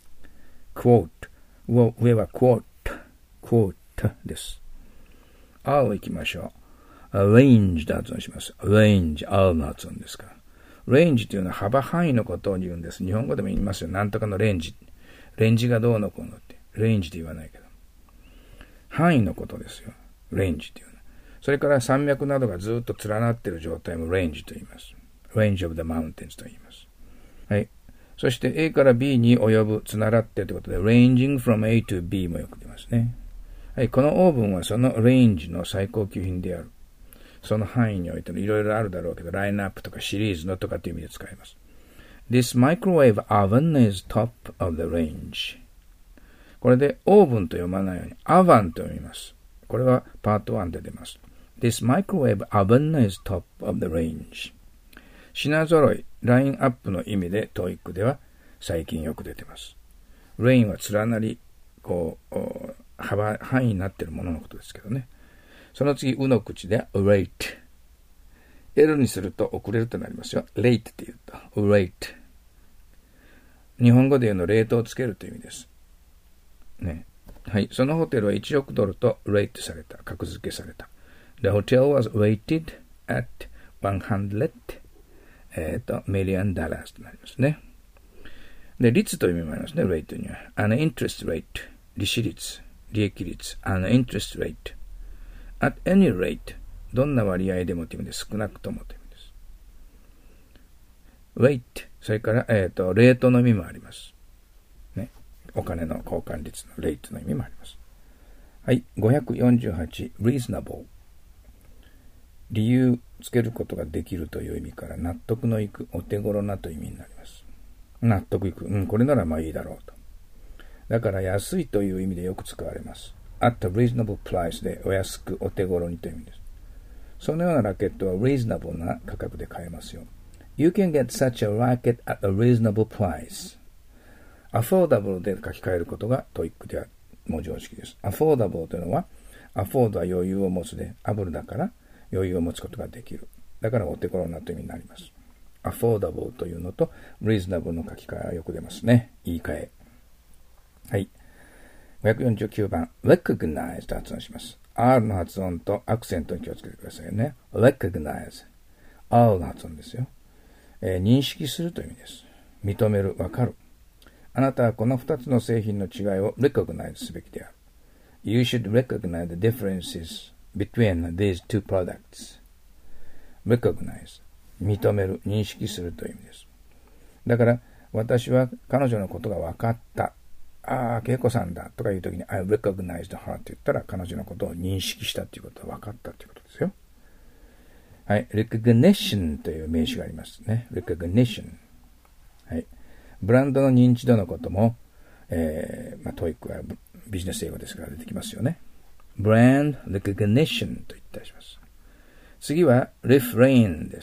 。quote 上は quote です。青行きましょう。range と発音します。range、青の発音ですから。range というのは幅範囲のことを言うんです。日本語でも言いますよ。なんとかのレンジ。レンジがどうのこうのって。レンジって言わないけど。範囲のことですよ。レンジっていうのは。それから山脈などがずっと連なっている状態もレンジと言います。range of the mountains と言います。はい。そして A から B に及ぶ、つながってということで、ranging from A to B もよく出ますね。はい。このオーブンはそのレンジの最高級品である。その範囲においてのいろいろあるだろうけど、ラインナップとかシリーズのとかという意味で使います。This microwave oven is top of the range。これでオーブンと読まないように、アバンと読みます。これはパート1で出ます。This microwave oven is top of the range。品揃い、ラインアップの意味で TOEIC では最近よく出てます。レインは連なり、範囲になっているもののことですけどね。その次、うの口で late。L にすると遅れるとなりますよ。late って言うと late。日本語で言うの冷凍をつけるという意味です。ね。はい。そのホテルは$1億とレートされた。格付けされた。The hotel was rated at $100 millionとなりますね。 で、率という意味もありますね、rate には。an interest rate、利子率、利益率、an interest rate。at any rate、どんな割合でもという意味で少なくともという意味です。rate、それから、レートの意味もあります。ね。お金の交換率のレートの意味もあります。はい。548、reasonable。理由つけることができるという意味から納得のいく、お手頃なという意味になります。納得いく。これならまあいいだろうと。だから安いという意味でよく使われます。at a reasonable price でお安くお手頃にという意味です。そのようなラケットは reasonable な価格で買えますよ。You can get such a racket at a reasonable price. affordable で書き換えることがトイックではもう常識です。affordable というのは、afford は余裕を持つで、able だから余裕を持つことができる。だからお手頃なという意味になります。affordable というのと reasonable の書き換えはよく出ますね。言い換え。はい。549番、recognize と発音します。R の発音とアクセントに気をつけてくださいね。recognize。R の発音ですよ。認識するという意味です。認める、わかる。あなたはこの2つの製品の違いを recognize すべきである。You should recognize the differences between these two products. recognize。認める、認識するという意味です。だから、私は彼女のことが分かった。ああ、恵子さんだとかいうときに、I recognized her って言ったら、彼女のことを認識したということは分かったということですよ。はい。recognition という名詞がありますね。recognition。はい。ブランドの認知度のことも、TOEIC はビジネス英語ですから出てきますよね。brand recognition と言ったりします。次は refrain です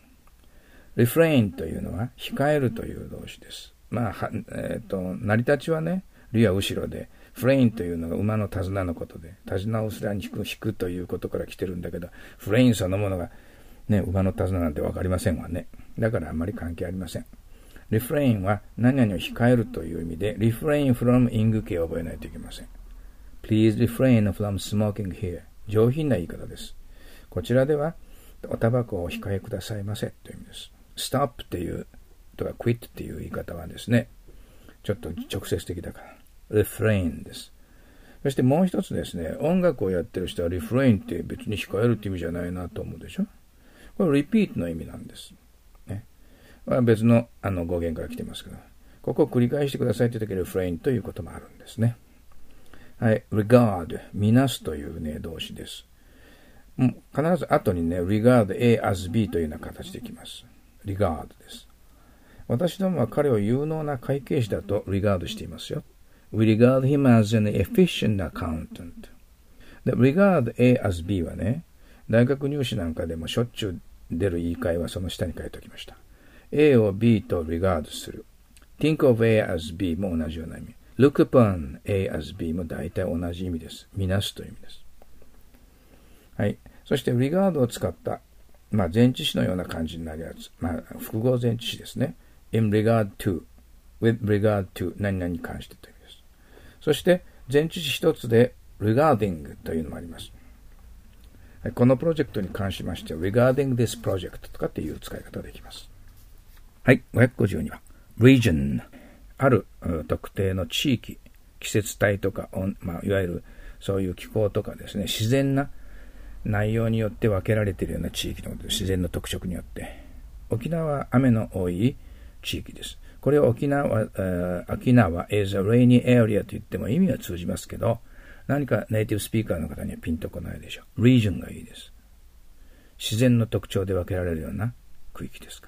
。refrain というのは控えるという動詞です。成り立ちはね、リは後ろで、フレインというのが馬の手綱のことで、手綱を後ろに引くということから来てるんだけど、フレインそのものがね、馬の手綱なんてわかりませんわね。だからあんまり関係ありません。refrain は何々を控えるという意味で、refrain from イング形を覚えないといけません。Please refrain from smoking here。上品な言い方です。こちらでは、おタバコをお控えくださいませという意味です。stop っていうとか quit っていう言い方はですね、ちょっと直接的だから、refrain です。そしてもう一つですね、音楽をやってる人は refrain って別に控えるって意味じゃないなと思うでしょ。これ repeat の意味なんです。ね、別の語源から来てますけど、ここを繰り返してくださいという時に refrain ということもあるんですね。はい、regard、見なすというね、動詞です。必ず後にね、regard A as B というような形できます。regard です。私どもは彼を有能な会計士だと regard していますよ。We regard him as an efficient accountant. で、regard A as B はね、大学入試なんかでもしょっちゅう出る言い換えはその下に書いておきました。A を B と regard する。Think of A as B も同じような意味。Look upon A as B も大体同じ意味です。見なすという意味です。はい。そして regard を使った、前置詞のような感じになるやつ。複合前置詞ですね。in regard to, with regard to 何々に関してという意味です。そして前置詞一つで regarding というのもあります。このプロジェクトに関しまして regarding this project とかっていう使い方ができます。はい。552番。region。ある特定の地域、季節帯とか、いわゆるそういう気候とかですね、自然な内容によって分けられているような地域のことで、自然の特色によって。沖縄は雨の多い地域です。これを沖縄 is a rainy area と言っても意味は通じますけど、何かネイティブスピーカーの方にはピンとこないでしょう。region がいいです。自然の特徴で分けられるような区域ですから。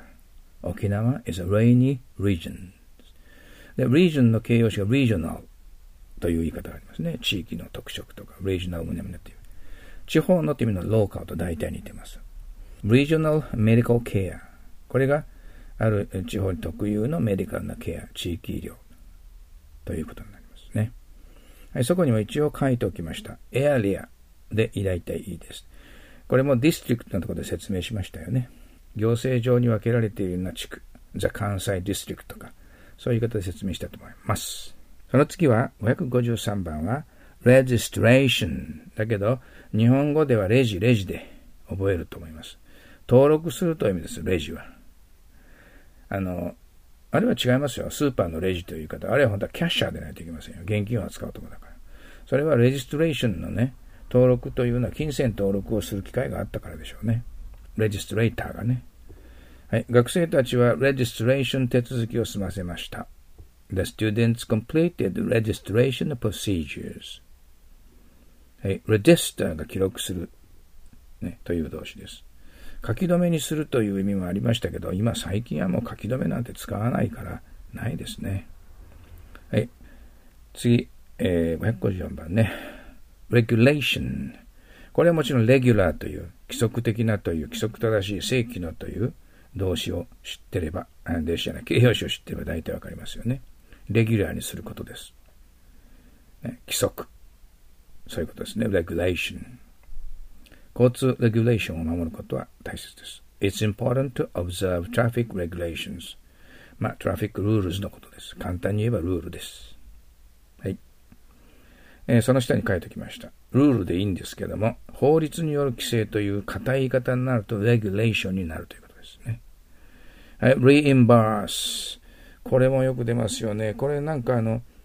沖縄 is a rainy region。で、region の形容詞が regional という言い方がありますね。地域の特色とか、regional もねっていう。地方のという意味の local と大体似てます。regional medical care。これがある地方特有のメディカルなケア、地域医療ということになりますね。はい、そこには一応書いておきました。area で大体いいです。これも district のところで説明しましたよね。行政上に分けられているような地区、The 関西 district とか、そういう言い方で説明したいと思います。その次は、553番は、registration。だけど、日本語ではレジで覚えると思います。登録するという意味です、レジは。 あれは違いますよ。スーパーのレジという言い方。あれは本当はキャッシャーでないといけませんよ。現金を扱うところだから。それはレジストレーションのね、登録というのは金銭登録をする機会があったからでしょうね。レジストレーターがね。はい。学生たちはレジストレーション手続きを済ませました。The students completed registration procedures. はい。register が記録する、ね、という動詞です。書き留めにするという意味もありましたけど、今最近はもう書き留めなんて使わないからないですね。はい。次、554番ね。regulation。これはもちろんレギュラーという規則的なという規則正しい正規のという動詞を知ってれば、動詞じゃない、形容詞を知ってれば大体わかりますよね。レギュラーにすることです。ね、規則。そういうことですね。regulation。交通レギュレーションを守ることは大切です。It's important to observe traffic regulations. まあ、トラフィックルールズのことです。簡単に言えばルールです。はい。その下に書いておきました。ルールでいいんですけども、法律による規制という固い言い方になるとレギュレーションになるということですね。はい。reimburse。これもよく出ますよね。これなんか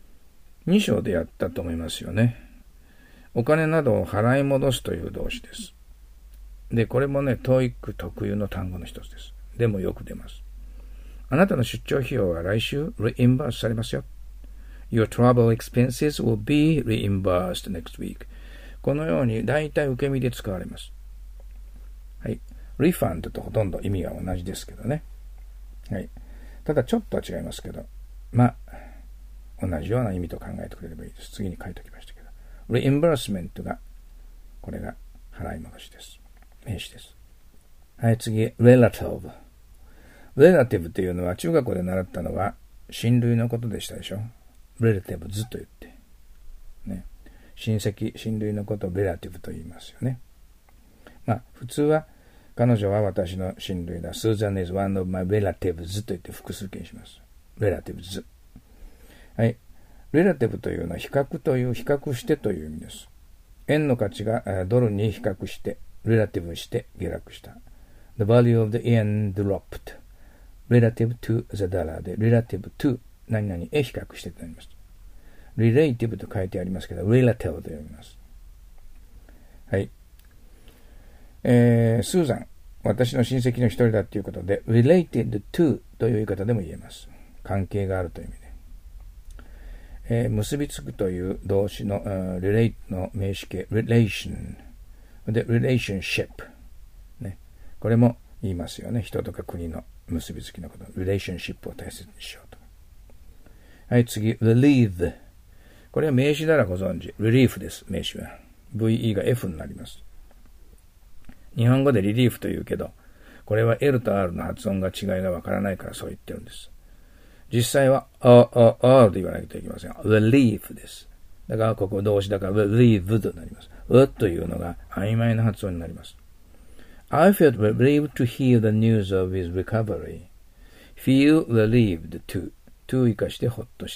2章でやったと思いますよね。お金などを払い戻すという動詞です。で、これもね、TOEIC特有の単語の一つです。でもよく出ます。あなたの出張費用は来週reimburseされますよ。Your travel expenses will be reimbursed next week. このように大体受け身で使われます。はい。refund とほとんど意味は同じですけどね。はい。ただちょっとは違いますけど、まあ、同じような意味と考えてくれればいいです。次に書いておきましたけど。reimbursement が、これが払い戻しです。名詞です。はい、次、relative。relative というのは中学校で習ったのは親類のことでしたでしょ。relative ずっと言って。ね。親戚、親類のことを relative と言いますよね。まあ、普通は彼女は私の親類だ。Susan is one of my relatives と言って複数形します。relatives。はい。relative というのは比較という、比較してという意味です。円の価値がドルに比較して、relative して下落した。The value of the yen dropped relative to the dollar で relative to 何々へ比較してとなります。relative と書いてありますけど、relative と読みます。はい。スーザン、私の親戚の一人だということで、related to という言い方でも言えます。関係があるという意味で。結びつくという動詞の、relate の名詞形、relation で、relationship、ね。これも言いますよね。人とか国の結びつきのこと。relationship を大切にしようと。はい、次、relieve。これは名詞ならご存知。relief です、名詞は。VE が F になります。日本語でリリーフと言うけど、これは L と R の発音が違いがわからないからそう言ってるんです。実際は R で言わなきゃいけません。relief です。だからここ動詞だから relieve となります。というのが曖昧な発音になります。I felt relieved to hear the news of his recovery. Feel relieved to 生かしてほっとした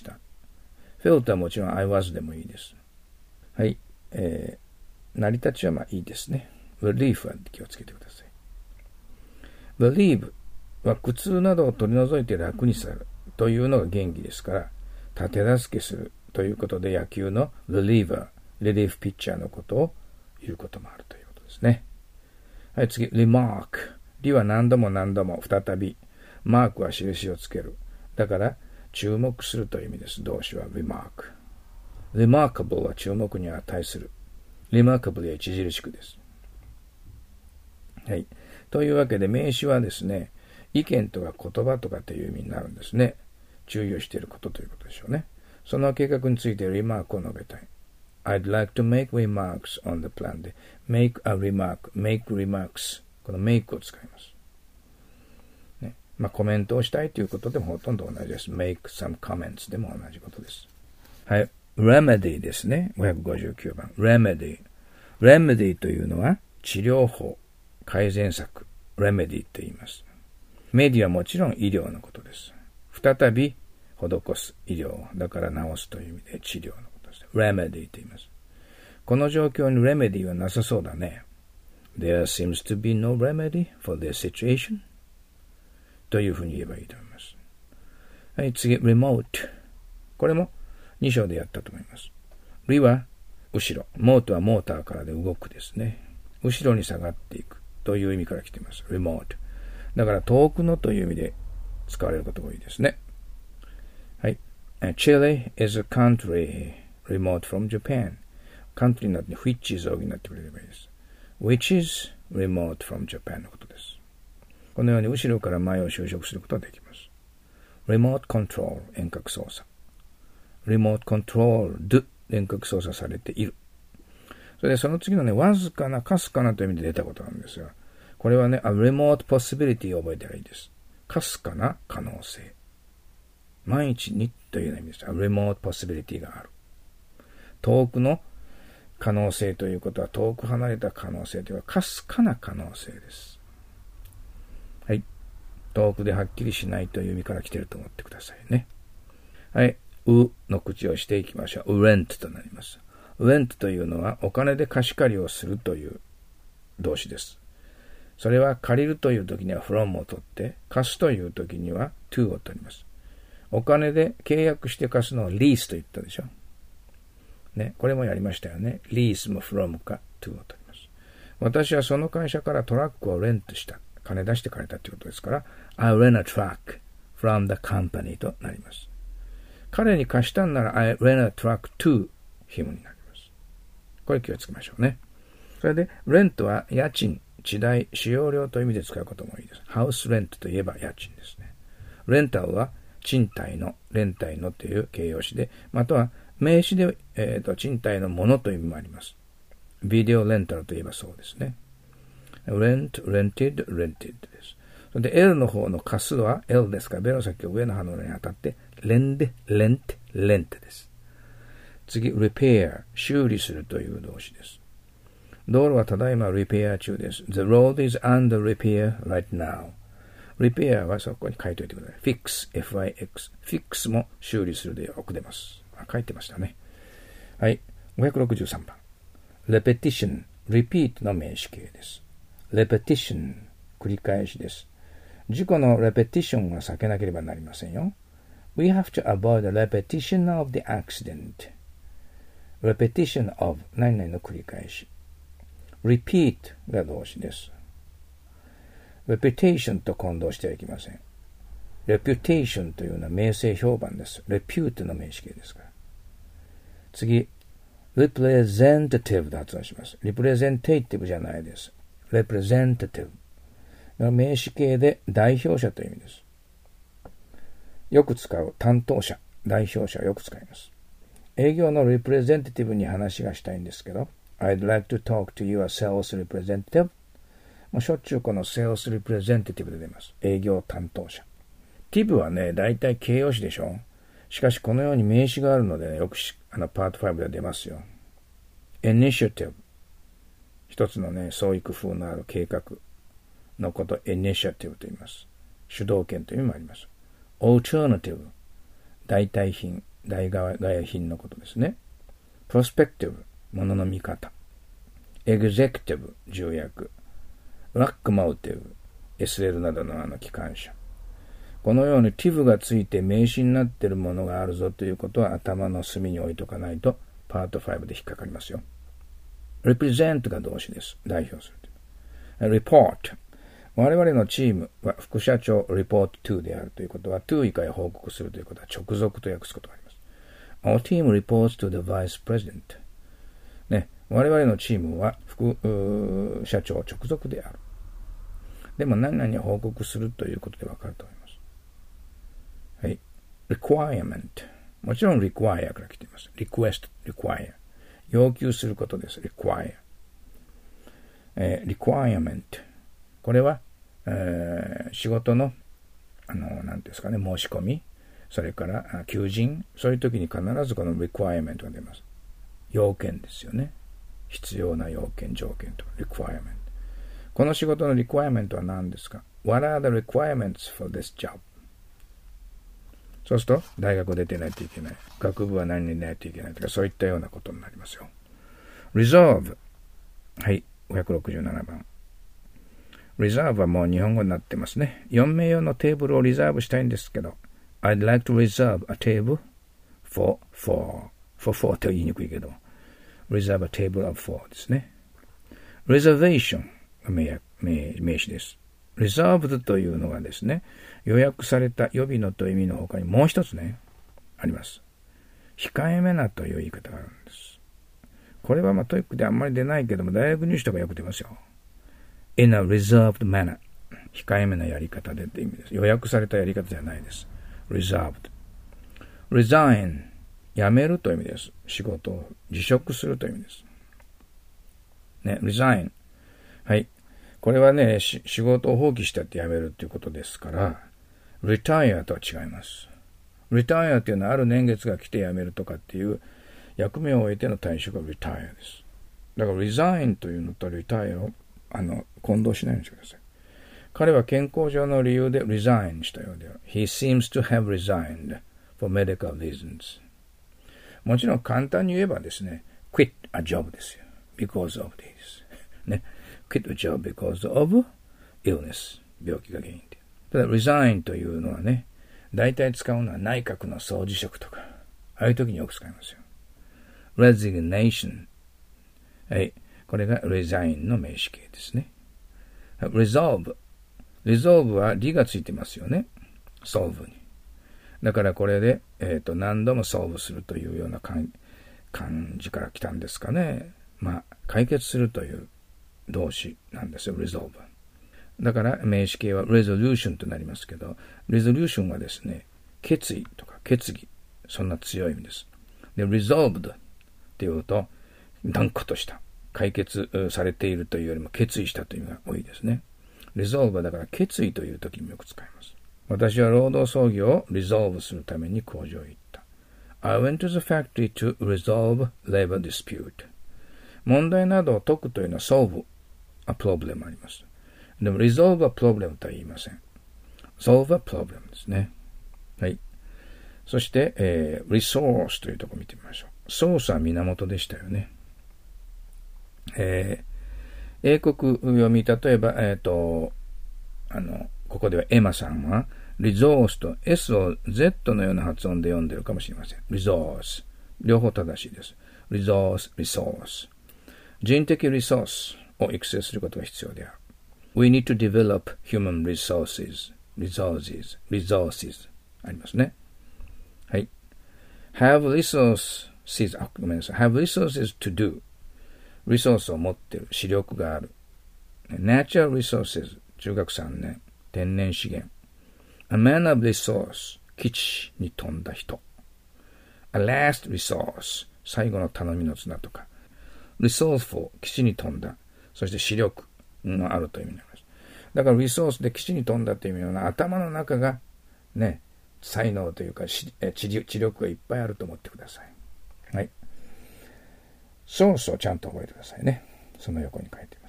。felt はもちろん I was でもいいです。はい。成り立ちはまあいいですね。relief は気をつけてください。relieve は苦痛などを取り除いて楽にするというのが原義ですから、立て助けするということで野球の reliever、リリーフピッチャーのことを言うこともあるということですね。はい、次、remark。リは何度も何度も再び、マークは印をつける。だから、注目するという意味です。動詞は remark。remarkable は注目に値する。remarkably は著しくです。はい。というわけで名詞はですね、意見とか言葉とかという意味になるんですね。注意をしていることということでしょうね。その計画についてリマークを述べたい。I'd like to make remarks on the plan で make a remark, make remarks この make を使います。ね、まあコメントをしたいということでもほとんど同じです。make some comments でも同じことです。はい。remedy ですね。559番。remedy というのは治療法。改善策、レメディと言います。メディはもちろん医療のことです。再び施す医療、だから治すという意味で治療のことです。レメディと言います。この状況にレメディはなさそうだね。There seems to be no remedy for this situation というふうに言えばいいと思います。 はい、次、remote。これも2章でやったと思います。re は後ろ。mote はモーターからで動くですね。後ろに下がっていくという意味から来ています。remote。だから遠くのという意味で使われることが多いですね。はい。Chile is a country remote from Japan. country になって which is を補ってくれればいいです。which is remote from Japan のことです。このように後ろから前を修飾することができます。remote control 遠隔操作。remote controlled 遠隔操作されている。それでその次のね、わずかな、かすかなという意味で出たことなんですが、これはね、a remote possibility を覚えたらいいです。かすかな可能性。万一にという意味です。a remote possibility がある。遠くの可能性ということは、遠く離れた可能性というのは、かすかな可能性です。はい。遠くではっきりしないという意味から来ていると思ってくださいね。はい。うの口をしていきましょう。rent となります。rent というのはお金で貸し借りをするという動詞です。それは借りるという時には from を取って、貸すという時には to を取ります。お金で契約して貸すのを lease と言ったでしょ。ね、これもやりましたよね。lease も from か to を取ります。私はその会社からトラックをレントした。金出して借りたということですから、I rent a truck from the company となります。彼に貸したんなら I rent a truck to him になります。これ気をつけましょうね。それで、レントは家賃、地代、使用料という意味で使うこともいいです。ハウスレントといえば家賃ですね。レンタルは賃貸の、連帯のという形容詞で、または名詞で、賃貸のものという意味もあります。ビデオレンタルといえばそうですね。rent, rented, rented です。それで L の方のカスは L ですから、ベロ先を上の歯の裏に当たって、レンで、レンテ、レンテです。次、repair、修理するという動詞です。道路はただいまリペア中です。The road is under repair right now. リペアはそこに書いておいてください。fix, f-i-x. fix も修理するでよく出ます。書いてましたね。はい。563番。repetition, repeat の名詞形です。repetition、繰り返しです。事故の repetition は避けなければなりませんよ。We have to avoid the repetition of the accident. repetition of 何々の繰り返し。repeat が動詞です。reputation と混同してはいけません。reputation というのは名声評判です。repute の名詞形ですから。次、representative と発音します。representative じゃないです。representative 名詞形で代表者という意味です。よく使う担当者、代表者をよく使います。営業の representative に話がしたいんですけど、I'd like to talk to your sales representative. もうしょっちゅうこの sales representative で出ます。営業担当者。tive はね、大体形容詞でしょ。しかしこのように名詞があるので、ね、よくパート5で出ますよ。initiative。一つのね、創意工夫のある計画のこと、initiative と言います。主導権という意味もあります。alternative。代替品、代替品のことですね。prospective。ものの見方。executive、重役。locomotive、SL などの機関車。このように tive がついて名詞になっているものがあるぞということは頭の隅に置いとかないとパート5で引っかかりますよ。represent が動詞です。代表する。report。我々のチームは副社長 report to であるということは to 以下へ報告するということは直属と訳すことがあります。Our team reports to the vice president。ね、我々のチームは副社長直属である。でも何々に報告するということでわかると思います。はい。requirement。もちろん require から来ています。request, require。要求することです。require。requirement。これは、仕事の、なんですかね、申し込み、それから求人、そういう時に必ずこの requirement が出ます。要件ですよね。必要な要件、条件と requirement。この仕事の requirement は何ですか？ What are the requirements for this job? そうすると、大学出てないといけない。学部は何にないといけないとか、そういったようなことになりますよ。reserve。はい、567番。reserve はもう日本語になってますね。4名用のテーブルをリザーブしたいんですけど、 I'd like to reserve a table for four って言いにくいけど、reserve a table of four ですね。reservation が名詞です。reserved というのがですね、予約された予備のという意味の他にもう一つね、あります。控えめなという言い方があるんです。これはトイックであんまり出ないけども、大学入試とかよく出ますよ。in a reserved manner。控えめなやり方でって意味です。予約されたやり方じゃないです。reserved。resign。辞めるという意味です。仕事を辞職するという意味です。ね、resign。はい。これはね、仕事を放棄したって辞めるっていうことですから、retire とは違います。retire っていうのはある年月が来て辞めるとかっていう役目を終えての退職が retire です。だから resign というのと retire を混同しないようにしてください。彼は健康上の理由で resign したようでは、He seems to have resigned for medical reasons。もちろん簡単に言えばですね、quit a job ですよ。because of this。ね。quit a job because of illness。病気が原因で。ただ resign というのはね、大体使うのは内閣の総辞職とか、ああいう時によく使いますよ。resignation。はい。これが resign の名詞形ですね。resolve。resolve は理がついてますよね。solve に。だからこれで、何度も solve するというような漢字から来たんですかね。解決するという動詞なんですよ、resolve。だから名詞形は resolution となりますけど、resolution はですね、決意とか決議、そんな強い意味です。で、resolved っていうと、断固とした、解決されているというよりも決意したという意味が多いですね。resolve はだから決意という時によく使います。私は労働争議を resolve するために工場へ行った。I went to the factory to resolve labor dispute。問題などを解くというのは solve a problem あります。でも resolve a problem とは言いません。solve a problem ですね。はい。そして、resource というところを見てみましょう。ソースは源でしたよね。英国読み、例えば、ここではエマさんは、resource と S を Z のような発音で読んでるかもしれません。resource。両方正しいです。resource。人的リソースを育成することが必要である。We need to develop human resources ありますね。はい。have resources ごめんなさい。have resources to do リソースを持っている、視力がある。natural resources 中学3年、天然資源。a man of resource 基地に富んだ人。a last resource 最後の頼みの綱とか。resourceful 基地に富んだ。そして視力のあるという意味になります。だからリソースで基地に富んだという意味の頭の中がね、才能というか知力がいっぱいあると思ってください。はい。ソースをちゃんと覚えてくださいね。その横に書いています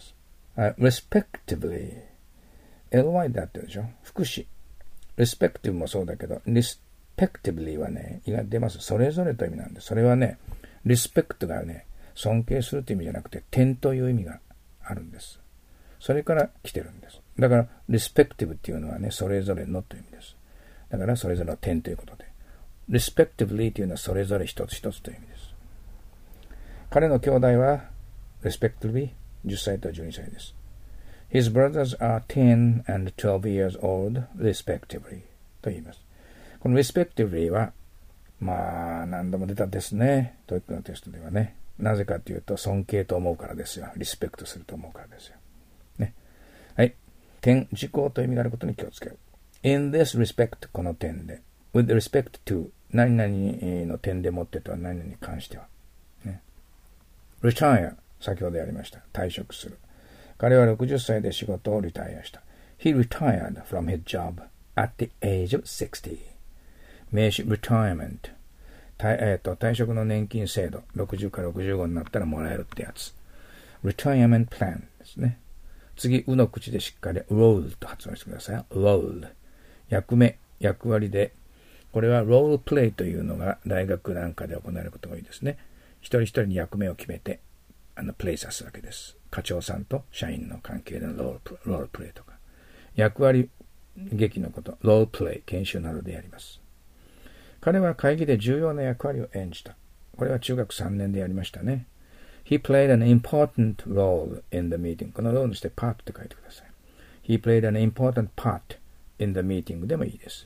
。respectively。ly であってるでしょ。副詞。respective もそうだけど、respectively はね、意が出ます。それぞれという意味なんで、それはね、respect がね、尊敬するという意味じゃなくて、点という意味があるんです。それから来てるんです。だから、respective っていうのはね、それぞれのという意味です。だから、それぞれの点ということで。respectively というのはそれぞれ一つ一つという意味です。彼の兄弟は、respectively 10歳と12歳です。His brothers are 10 and 12 years old, respectively と言います。この respectively は、何度も出たですね。トイックのテストではね。なぜかというと、尊敬と思うからですよ。リスペクトすると思うからですよ。ね。はい。事項という意味があることに気をつける。in this respect この点で。with respect to 何々の点でもってとは何々に関しては。ね。retire 先ほどやりました。退職する。彼は60歳で仕事をリタイアした。He retired from his job at the age of 60. 名詞 retirement。退職の年金制度。60から65になったらもらえるってやつ。retirement plan ですね。次、うの口でしっかり role と発音してください。role。役割で。これは role play というのが大学なんかで行われることが多いですね。一人一人に役目を決めて、プレイさすわけです。課長さんと社員の関係でのロールプレイとか。役割劇のこと、ロールプレイ、研修などでやります。 彼は会議で重要な役割を演じた。これは中学3年でやりましたね。He played an important role in the meeting. このロールにして part って書いてください。He played an important part in the meeting でもいいです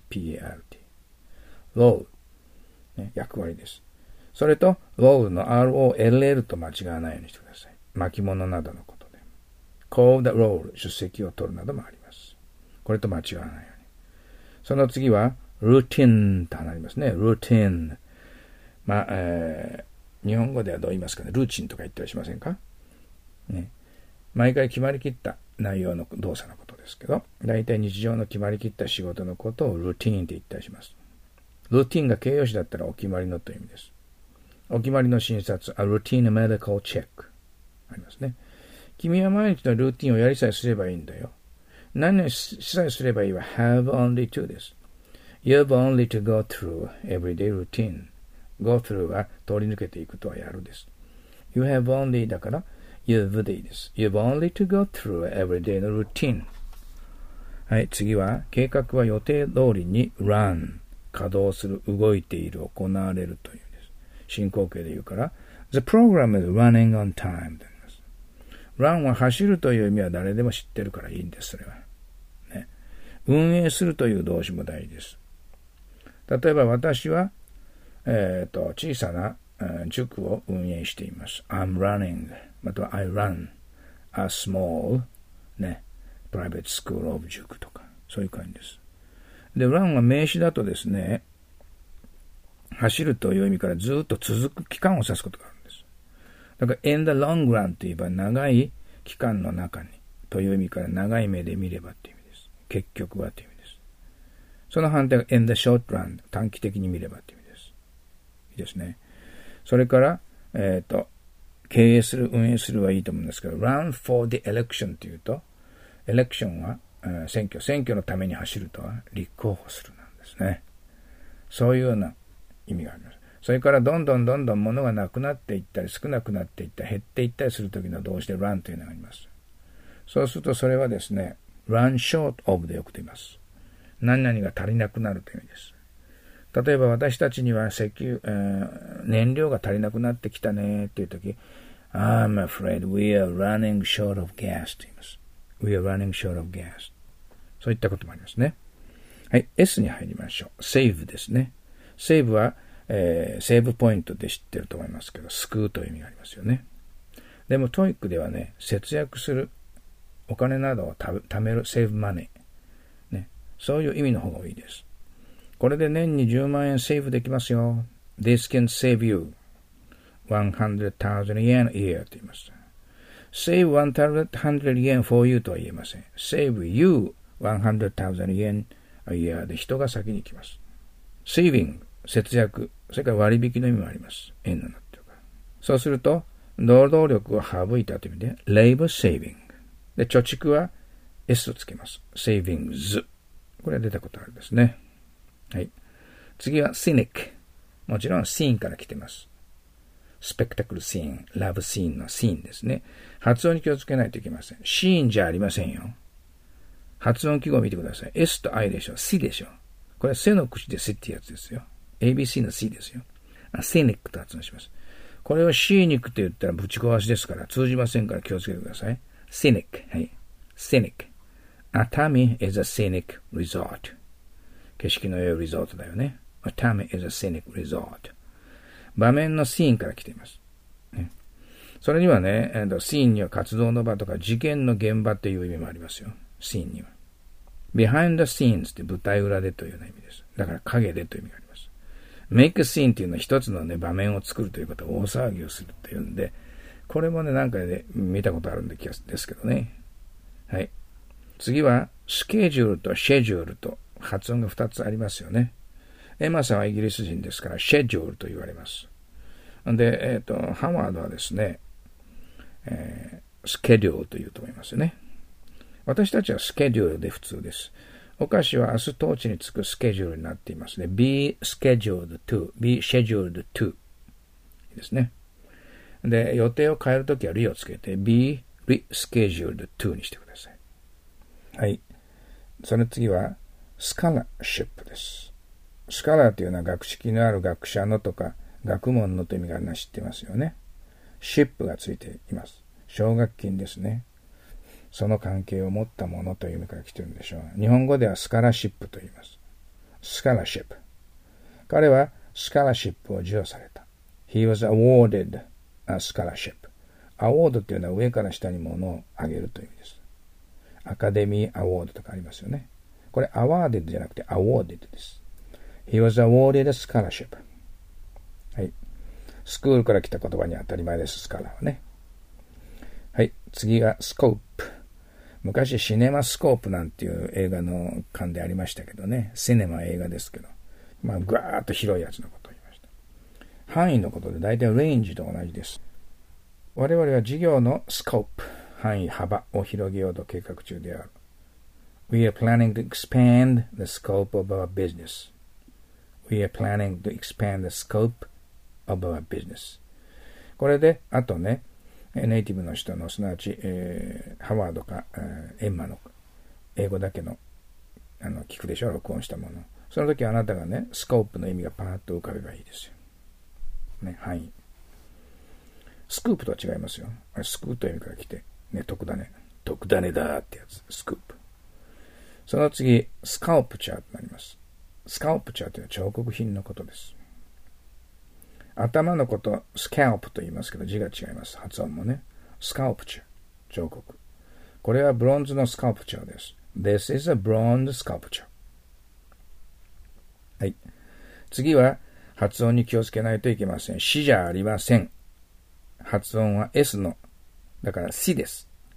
。P-A-R-T。role、ね、役割です。それと、role の R-O-L-L と間違わないようにしてください。巻物などのことで。call the role、出席を取るなどもあります。これと間違わないように。その次は、routine となりますね。routine。まあ、日本語ではどう言いますかね。ルーチンとか言ったりしませんかね。毎回決まりきった内容の動作のことですけど、大体日常の決まりきった仕事のことをルーティーンって言ったりします。ルーティーンが形容詞だったらお決まりのという意味です。お決まりの診察、a routine medical check ありますね。君は毎日のルーティーンをやりさえすればいいんだよ。何をしさえすればいいは have only to です。You have only to go through everyday routine。go through は通り抜けていくとはやるです。You have only だから you've でいいです。You've only to go through everyday の routine。はい、次は計画は予定通りに run 稼働する、動いている、行われるという意味です。進行形で言うから The program is running on time と言います。run は走るという意味は誰でも知ってるからいいんです、それは。ね、運営するという動詞も大事です。例えば私は小さな塾を運営しています。I'm running または I run a small ね、private school of 塾とかそういう感じです。で、run は名詞だとですね、走るという意味からずっと続く期間を指すことがあるんです。だから in the long run といえば長い期間の中にという意味から長い目で見ればという意味です。結局はという意味です。その反対が in the short run 短期的に見ればという意味です。いいですね。それから、経営する、運営するはいいと思うんですけど、run for the election というと、エレクションは、選挙のために走るとは立候補するなんですね。そういうような意味があります。それからどんどん物がなくなっていったり、少なくなっていったり、減っていったりするときの動詞で run というのがあります。そうするとそれはですね、run short of でよく出ます。何々が足りなくなるという意味です。例えば私たちには燃料が足りなくなってきたねっていうとき、I'm afraid we are running short of gas と言います。We are running short of gas。そういったこともありますね。はい、S に入りましょう。save ですね。save は、セーブポイントで知ってると思いますけど、救うという意味がありますよね。でも TOEIC ではね、節約する、お金などを貯める、save money、ね。そういう意味の方が多いです。これで年に10万円セーブできますよ。This can save you 100,000 yen a year と言います。Save 100 yen for you とは言えません。Save you 100,000 yen a year で人が先に来ます。Saving 節約、それから割引の意味もあります。円になってるから。そうすると、労働力を省いたという意味で、labor saving。で、貯蓄は S をつけます。savings。これは出たことあるんですね。はい。次は scenic。もちろん scene から来てます。spectacle scene、love scene の scene ですね。発音に気をつけないといけません。scene じゃありませんよ。発音記号を見てください。S と I でしょ。C でしょ。これは背の口で C ってやつですよ。ABC の C ですよ。scenic と発音します。これを scenic って言ったらぶち壊しですから通じませんから気をつけてください。scenic。はい。scenic。Atami is a scenic resort。景色の良いリゾートだよね。Atami is a scenic resort。場面のシーンから来ています。ね、それにはね、シーンには活動の場とか事件の現場っていう意味もありますよ。シーンには。behind the scenes って舞台裏でというような意味です。だから影でという意味があります。make a scene っていうのは一つのね、場面を作るということは大騒ぎをするっていうんで、これもね、なんかで見たことあるんですけどね。はい。次は、スケジュールとシェジュールと発音が2つありますよね。エマさんはイギリス人ですから、シェジュールと言われます。で、ハワードはですね、スケジュールと言うと思いますよね。私たちはスケジュールで普通です。お菓子は明日当地に着くスケジュールになっていますね。be scheduled to、be scheduled to ですね。で、予定を変えるときはリをつけて be rescheduled to にしてください。はい。その次はスカラシップです。 スカラーというのは学識のある学者のとか学問のという意味があるのは知ってますよね。シップがついています。奨学金ですね。その関係を持ったものという意味から来てるんでしょう。日本語ではスカラシップと言います。スカラシップ。彼はスカラシップを授与された。He was awarded a scholarship. アワードというのは上から下に物をあげるという意味です。アカデミーアワードとかありますよね。これアワーデッドじゃなくてアワーデッドです。He was awarded a scholarship. はい。スクールから来た言葉に当たり前です、スカラーはね。はい。次がスコープ。昔シネマスコープなんていう映画の巻でありましたけどね。シネマ映画ですけど。まあ、ぐわーっと広いやつのことを言いました。範囲のことで大体レンジと同じです。我々は事業のスコープ、範囲、幅を広げようと計画中である。We are planning to expand the scope of our business. We are planning to expand the scope of our business. これで、あとね、ネイティブの人のすなわち、ハワードか、エンマの英語だけの聞くでしょ、録音したもの。その時あなたがね、スコープの意味がパーッと浮かべばいいですよ。ね、範囲。スクープとは違いますよ。あれスクーという意味から来て、ね、特ダネ。特ダネだーってやつ。スクープ。その次、スカルプチャーとなります。スカルプチャーというのは彫刻品のことです。頭のこと、スカルプと言いますけど、字が違います。発音もね。スカルプチャー。彫刻。これはブロンズのスカルプチャーです。This is a bronze sculpture. はい。次は、発音に気をつけないといけません。死じゃありません。発音は S の、だから C です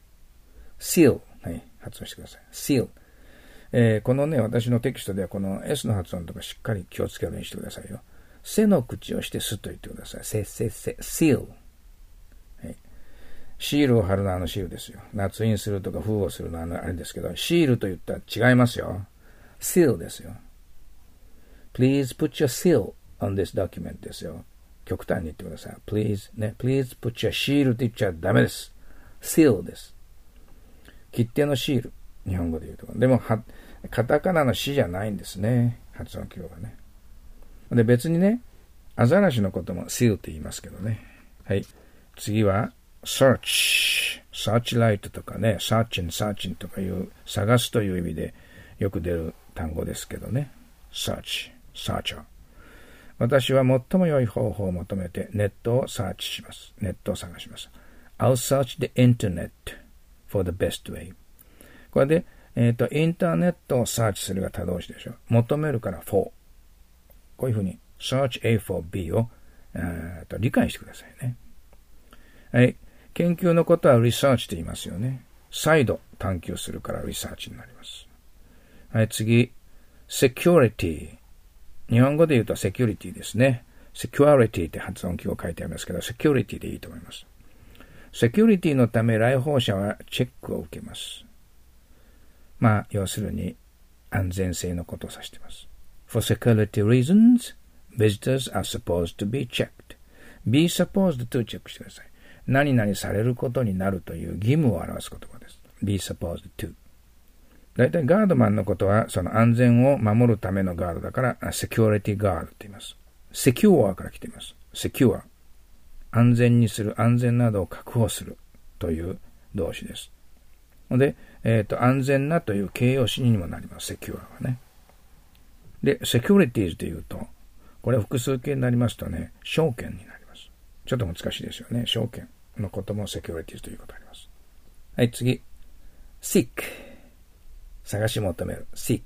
。seal。はい。発音してください。seal。このね、私のテキストではこの S の発音とかしっかり気をつけるようにしてくださいよ。背の口をしてすと言ってください。seal。はい。シールを貼るのはシールですよ。捺印するとか封をするのはあれですけど、シールと言ったら違いますよ。seal ですよ。Please put your seal on this document ですよ。極端に言ってください。Please ね。Please put your seal って言っちゃダメです。seal です。切手のシール。日本語で言うと。でも、カタカナの死じゃないんですね。発音記号がね。で、別にね、アザラシのことも seal って言いますけどね。はい。次は、search。searchlight とかね、searching とかいう探すという意味でよく出る単語ですけどね。searcher。私は最も良い方法を求めてネットをサーチします。ネットを探します。I'll search the internet for the best way. これで、インターネットをサーチするが他動詞でしょ。求めるから for。こういうふうに search A for B を理解してくださいね。はい。研究のことは research と言いますよね。再度探求するから research になります。はい。次。security。日本語で言うと security ですね。security って発音記号書いてありますけど、security でいいと思います。security のため来訪者はチェックを受けます。まあ、要するに安全性のことを指しています。For security reasons, visitors are supposed to be checked. Be supposed to チェックしてください。何々されることになるという義務を表す言葉です。Be supposed to。だいたいガードマンのことはその安全を守るためのガードだからsecurity guard って言います。secure から来ています。secure。安全にする、安全などを確保するという動詞です。で、安全なという形容詞にもなります。secure はね。で、securities というと、これ複数形になりますとね、証券になります。ちょっと難しいですよね。証券のことも securities ということがあります。はい、次。seek。探し求める。seek。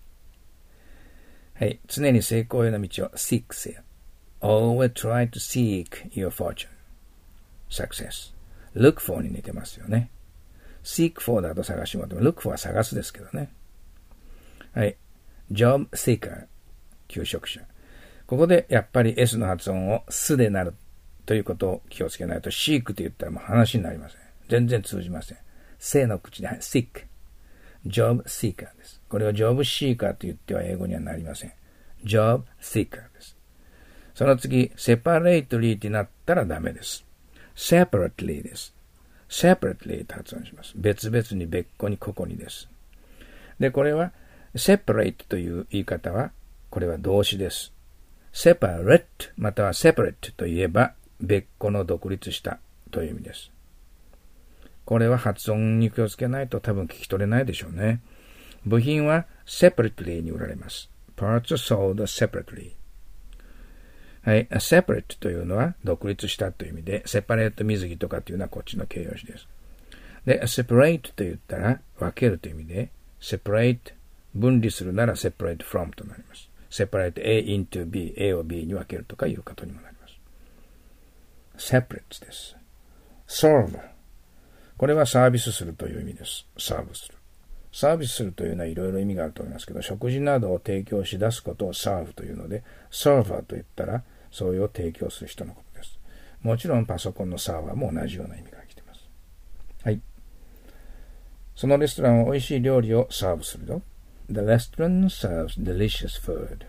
はい。常に成功への道を seek せよ。Always try to seek your fortune. Success. Look for に似てますよね。seek for だと探し求める。look for は探すですけどね。はい。job seeker。求職者。ここでやっぱり S の発音をすでなるということを気をつけないと seek と言ったらもう話になりません。全然通じません。正の口で、はい、seek。job seeker です。これを job seeker と言っては英語にはなりません。job seeker です。その次、separately ってなったらダメです。separately です。separately と発音します。別々に別個に個々にです。で、これは separate という言い方はこれは動詞です。separate または separate といえば別個の独立したという意味です。これは発音に気をつけないと多分聞き取れないでしょうね。部品は separately に売られます。Parts are sold separately。はい、separate というのは独立したという意味で、separate 水着とかというのはこっちの形容詞です。で、separate と言ったら分けるという意味で、separate 分離するなら separate from となります。separate A into B、A を B に分けるとかいうことにもなります。separate です。serve。これはサービスするという意味です。サーブする。サービスするというのはいろいろ意味があると思いますけど、食事などを提供し出すことをサーブというので、サーバーと言ったら、それを提供する人のことです。もちろんパソコンのサーバーも同じような意味が来ています。はい。そのレストランは美味しい料理をサーブするよ。The restaurant serves delicious food。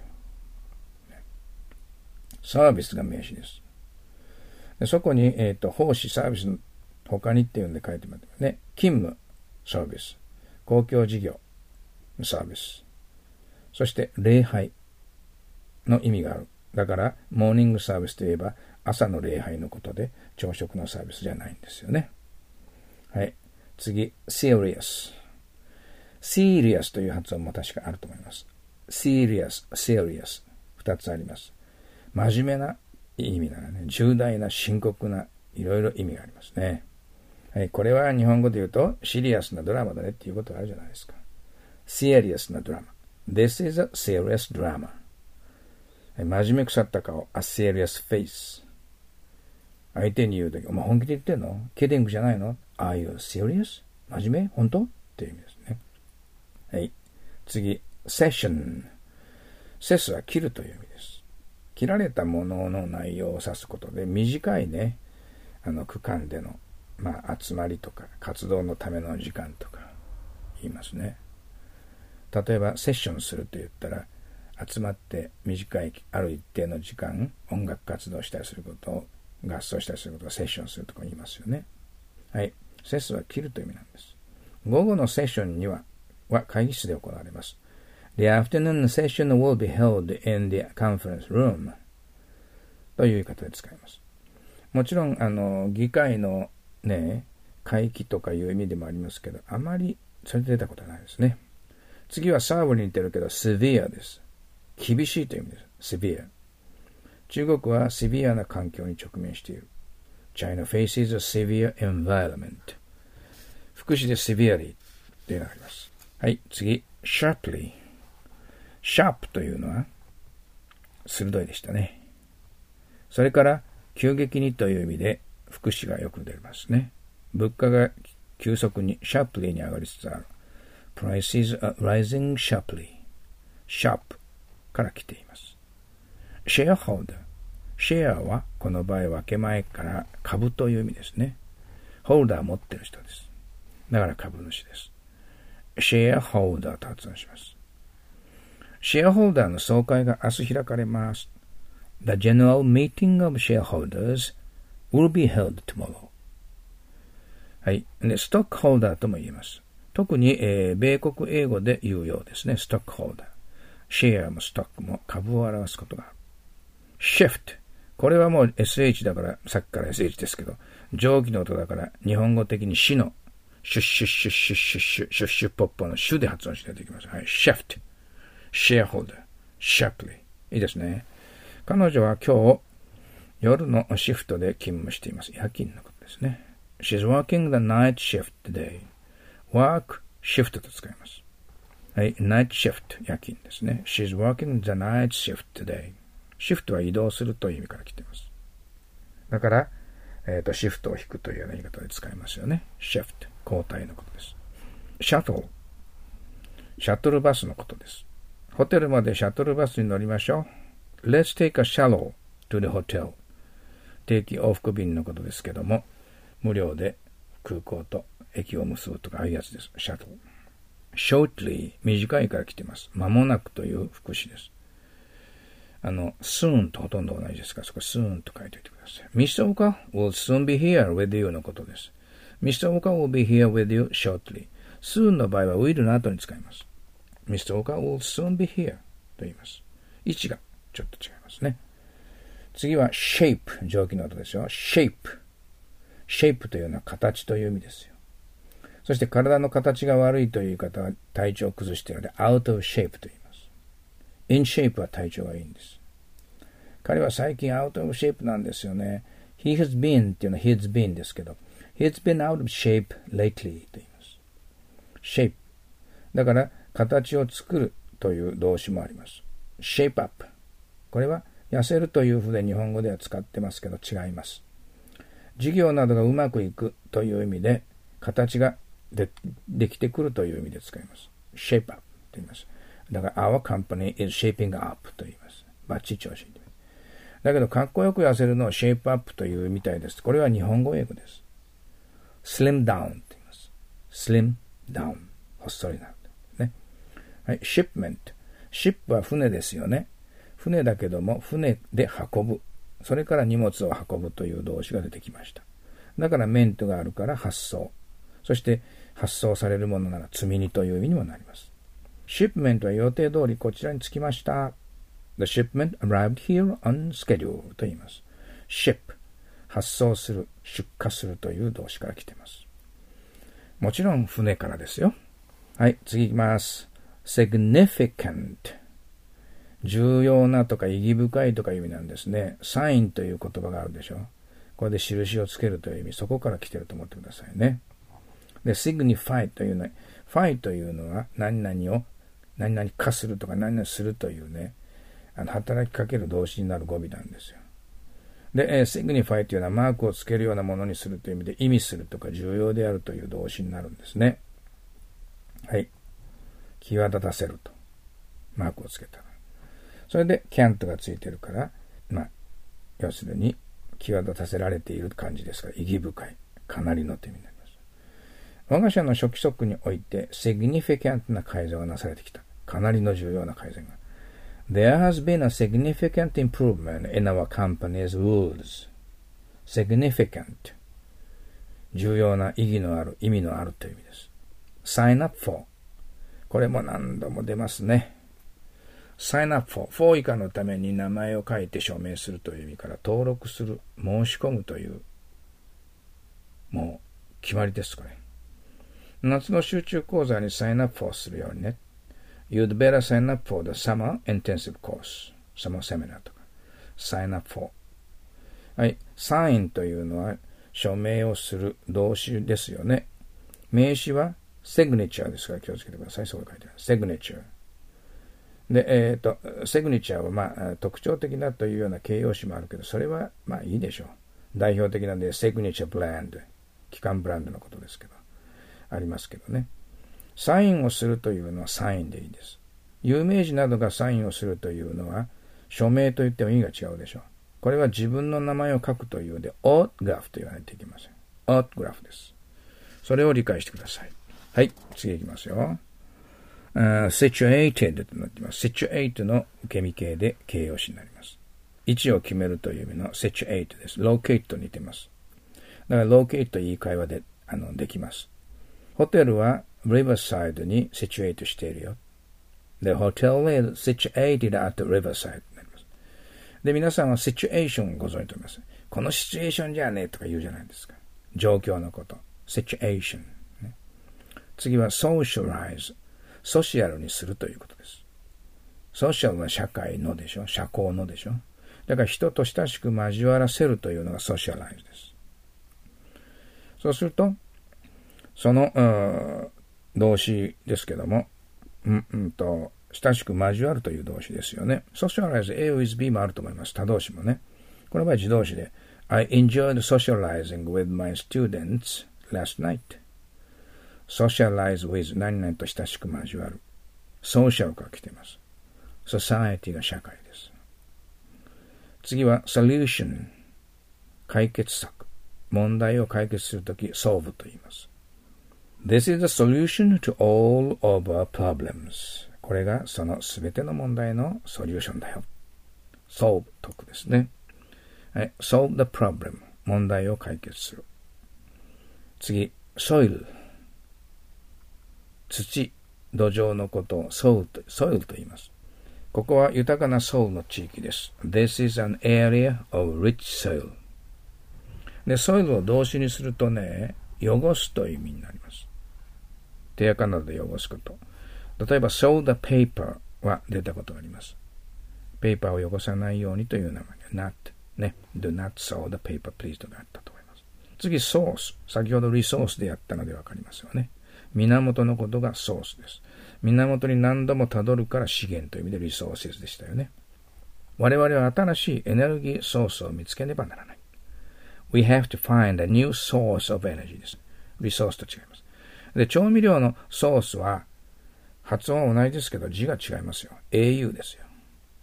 サービスが名詞です。でそこに、奉仕サービスの他にっていうんで書いてますね。勤務、サービス。公共事業、サービス。そして礼拝の意味がある。だからモーニングサービスといえば朝の礼拝のことで朝食のサービスじゃないんですよね。はい。次、serious。serious という発音も確かあると思います。serious、serious。二つあります。真面目な意味ならね、重大な深刻ないろいろ意味がありますね。はい、これは日本語で言うとシリアスなドラマだねっていうことがあるじゃないですか。serious なドラマ。This is a serious drama。真面目腐った顔。A serious face。相手に言うとき、お前本気で言ってんの？キディングじゃないの？ Are you serious？ 真面目？本当？っていう意味ですね。はい。次、session。セスは切るという意味です。切られたものの内容を指すことで、短いね、区間での集まりとか活動のための時間とか言いますね。例えばセッションすると言ったら集まって短いある一定の時間音楽活動したりすることを合奏したりすることをセッションするとか言いますよね。はい。セスは切るという意味なんです。午後のセッションには会議室で行われます。The afternoon session will be held in the conference room という言い方で使います。もちろん議会のね、会期とかいう意味でもありますけど、あまりそれで出たことはないですね。次はサーブに似てるけど、severe です。厳しいという意味です。severe。中国はシビアな環境に直面している。China faces a severe environment。副詞で severely というのがあります。はい、次、sharply。sharp というのは鋭いでしたね。それから急激にという意味で副詞がよく出ますね。物価が急速にシャープリーに上がりつつある。Prices are rising sharply. sharp から来ています。shareholder。シェアはこの場合分け前から株という意味ですね。ホルダー持ってる人です。だから株主です。shareholder と発音します。シェアホルダーの総会が明日開かれます。The general meeting of shareholders will be held tomorrow. はい。で、ストックホルダーとも言います。特に、米国英語で言うようですね。ストックホルダー。シェアもストックも株を表すことがある。shift。これはもう SH だから、さっきから SH ですけど、上記の音だから日本語的にシのシュッシュッシュッシュッシュッシュッシュッシュッポッポのシュで発音していきます。はい。shift。shareholder。sharply。いいですね。彼女は今日夜のシフトで勤務しています。夜勤のことですね。She's working the night shift today. work, shift と使います。はい、night shift 夜勤ですね。She's working the night shift today. シフトは移動するという意味から来ています。だから、シフトを引くというような言い方で使いますよね。shift、交代のことです。シャトル、シャトルバスのことです。ホテルまでシャトルバスに乗りましょう。Let's take a shuttle to the hotel. 定期往復便のことですけども、無料で空港と駅を結ぶとかああいうやつです。シャトル。shortly、短いから来ています。間もなくという副詞です。soon とほとんど同じですから、そこ soon と書いておいてください。Mr. Oka will soon be here with you のことです。Mr. Oka will be here with you shortly. soon の場合は will の後に使います。Mr. Oka will soon be here と言います。 位置がちょっと違いますね。次は shape、上記の音ですよ。shape というのは形という意味ですよ。そして体の形が悪いという言い方は体調を崩しているので out of shape と言います。in shape は体調がいいんです。彼は最近 out of shape なんですよね。he has been っていうのは he's been ですけど he's been out of shape lately と言います。shape だから形を作るという動詞もあります。shape up これは痩せるというふうで日本語では使ってますけど違います。事業などがうまくいくという意味で形ができてくるという意味で使います。shape up と言います。だから our company is shaping up と言います。バッチリ調子に。だけどかっこよく痩せるのをシェイプアップというみたいです。これは日本語英語です。slim down と言います。slim down 細いなる、ね。はい、shipment。ship は船ですよね。船だけども船で運ぶ。それから荷物を運ぶという動詞が出てきました。だからメントがあるから発送。そして発送されるものなら積み荷という意味にもなります。shipment は予定通りこちらに着きました。The shipment arrived here on schedule と言います。ship 発送する、出荷するという動詞から来ています。もちろん船からですよ。はい、次行きます。significant 重要なとか意義深いとかいう意味なんですね。サインという言葉があるでしょ。これで印をつけるという意味、そこから来てると思ってくださいね。で、signify というのは、fy というのは何々を何々化するとか何々するというね、働きかける動詞になる語尾なんですよ。で、signify というのはマークをつけるようなものにするという意味で意味するとか重要であるという動詞になるんですね。はい。際立たせると。マークをつけたら。それで can't がついてるから、要するに際立たせられている感じですから、意義深い。かなりのという意味になります。我が社の初期則において significant な改善がなされてきた。かなりの重要な改善が。There has been a significant improvement in our company's rules. Significant. 重要な意義のある、意味のあるという意味です。Sign up for. これも何度も出ますね。Sign up for 以下のために名前を書いて署名するという意味から登録する、申し込むという、もう決まりです、これ。夏の集中講座に Sign up for するようにね。You'd better sign up for the summer intensive course. summer seminar とか。sign up for. はい。sign というのは署名をする動詞ですよね。名詞は signature ですから気をつけてください。そう書いてある。signature。で、signature は特徴的だというような形容詞もあるけど、それはいいでしょう。代表的なんで signature brand。基幹ブランドのことですけど。ありますけどね。サインをするというのはサインでいいです。有名人などがサインをするというのは署名といっても意味が違うでしょう。これは自分の名前を書くというのでオートグラフと言わないといけません。オートグラフです。それを理解してください。はい、次いきますよ。situated となっています。situate の受け身形で形容詞になります。位置を決めるという意味の situate です。locate と似てます。だから locate と言い換えはできます。ホテルはRiverside に situate しているよ。The hotel is situated at Riverside になります。で、皆さんは situation をご存知と思います。このシチュエーションじゃねえとか言うじゃないですか。状況のこと。situation、ね。次は socialize。ソシャルにするということです。ソーシャルは社会のでしょ。社交のでしょ。だから人と親しく交わらせるというのが socialize です。そうすると、その動詞ですけども、親しく交わるという動詞ですよね。socialize A with B もあると思います。他動詞もね。この場合自動詞で I enjoyed socializing with my students last night. socialize with 何々と親しく交わる。social から来ています。society が社会です。次は solution 解決策。問題を解決するとき solve と言います。This is the solution to all of our problems. これがそのすべての問題のソリューションだよ。solve 解くですね。はい、solve the problem. 問題を解決する。次、soil。土、土壌のことを soil と言います。 ここは豊かなソウルの地域です。This is an area of rich soil. で、ソイルを動詞にするとね、汚すという意味になります。手垢などで汚すこと。例えば、sow the paper は出たことがあります。ペーパーを汚さないようにという名前で、not ね、do not sow the paper please とかあったと思います。次、ソース。先ほどリソースでやったのでわかりますよね。源のことがソースです。源に何度もたどるから資源という意味でリソースでしたよね。我々は新しいエネルギーソースを見つけねばならない。We have to find a new source of energy です。リソースと違います。で、調味料のソースは発音は同じですけど字が違いますよ。au ですよ。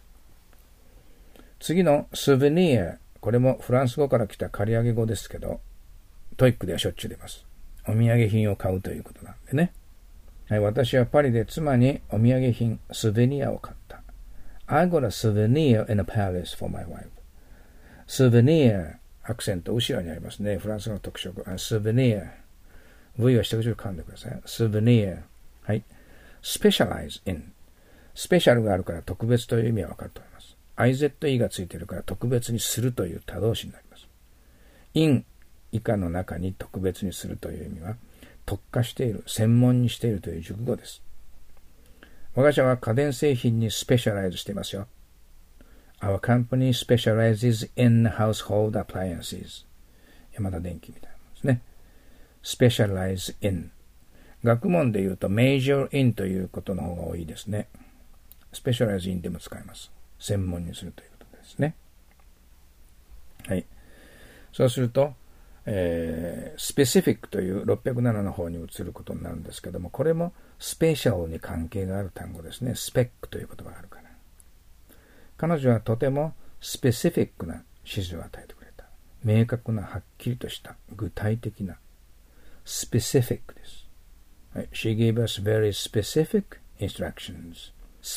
次のスヴェニア。これもフランス語から来た借り上げ語ですけど、トイックではしょっちゅう出ます。お土産品を買うということなんでね。はい、私はパリで妻にお土産品、スヴェニアを買った。I got a souvenir in a Paris for my wife. スヴェニア、アクセント後ろにありますね。フランス語の特色。スヴェニア。V は下口を噛んでください。スヴェニア。はい。specialize in。スペシャルがあるから特別という意味は分かると思います。IZE がついているから特別にするという他動詞になります。in 以下の中に特別にするという意味は特化している、専門にしているという熟語です。我が社は家電製品にスペシャライズしていますよ。Our company specializes in household appliances. 山田電機みたいなものですね。specialize in。学問で言うと major in ということの方が多いですね。specialize in でも使えます。専門にするということですね。はい。そうすると、specific という607の方に移ることになるんですけども、これもスペシャルに関係がある単語ですね。スペックという言葉があるから。彼女はとてもスペシフィックな指示を与えてくれた。明確な、はっきりとした、具体的な、スペシフィックです。はい、She gave us very specific instructions.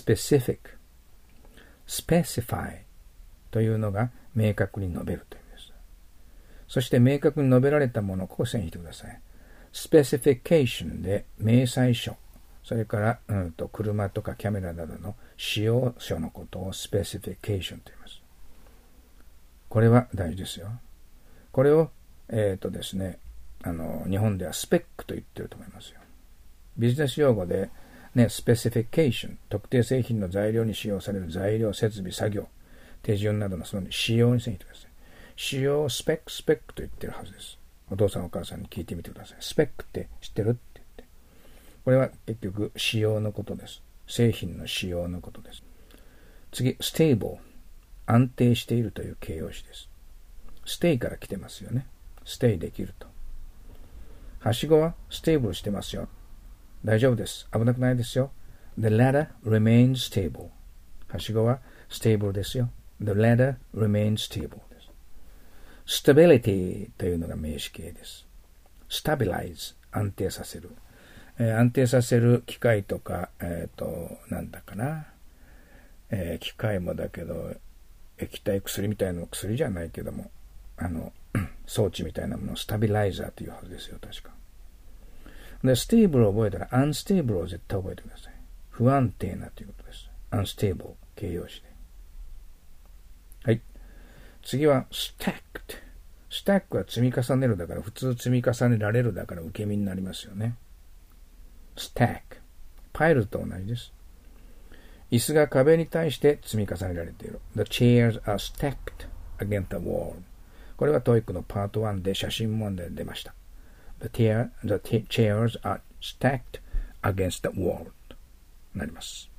specify というのが明確に述べるという意味です。そして明確に述べられたものをここ線にしてください。specification で明細書、それから、車とかキャメラなどの使用書のことを specification と言います。これは大事ですよ。これを、ですね、日本ではスペックと言ってると思いますよ。ビジネス用語でね、スペシフィケーション、特定製品の材料に使用される材料、設備、作業、手順などのその使用についてください。使用スペックと言ってるはずです。お父さんお母さんに聞いてみてください。スペックって知ってるって言って。これは結局使用のことです。製品の使用のことです。次、stable。安定しているという形容詞です。stay から来てますよね。stay できると。はしごはステーブルしてますよ。大丈夫です。危なくないですよ。The ladder remains stable. はしごはステーブルですよ。The ladder remains stable です。Stability というのが名詞形です。Stabilize 安定させる。安定させる機械とか、なんだかな。機械もだけど、液体薬みたいなの、薬じゃないけども、装置みたいなものをスタビライザーというはずですよ、確か。で、ステーブルを覚えたら、アンステーブルを絶対覚えてください。不安定なということです。アンステーブル、形容詞で。はい。次は、スタック。スタックは積み重ねるだから、普通積み重ねられるだから受け身になりますよね。スタック。パイルと同じです。椅子が壁に対して積み重ねられている。The chairs are stacked against the wall. これは TOEIC のパート1で写真問題で出ました。The chairs are stacked against the wall となります。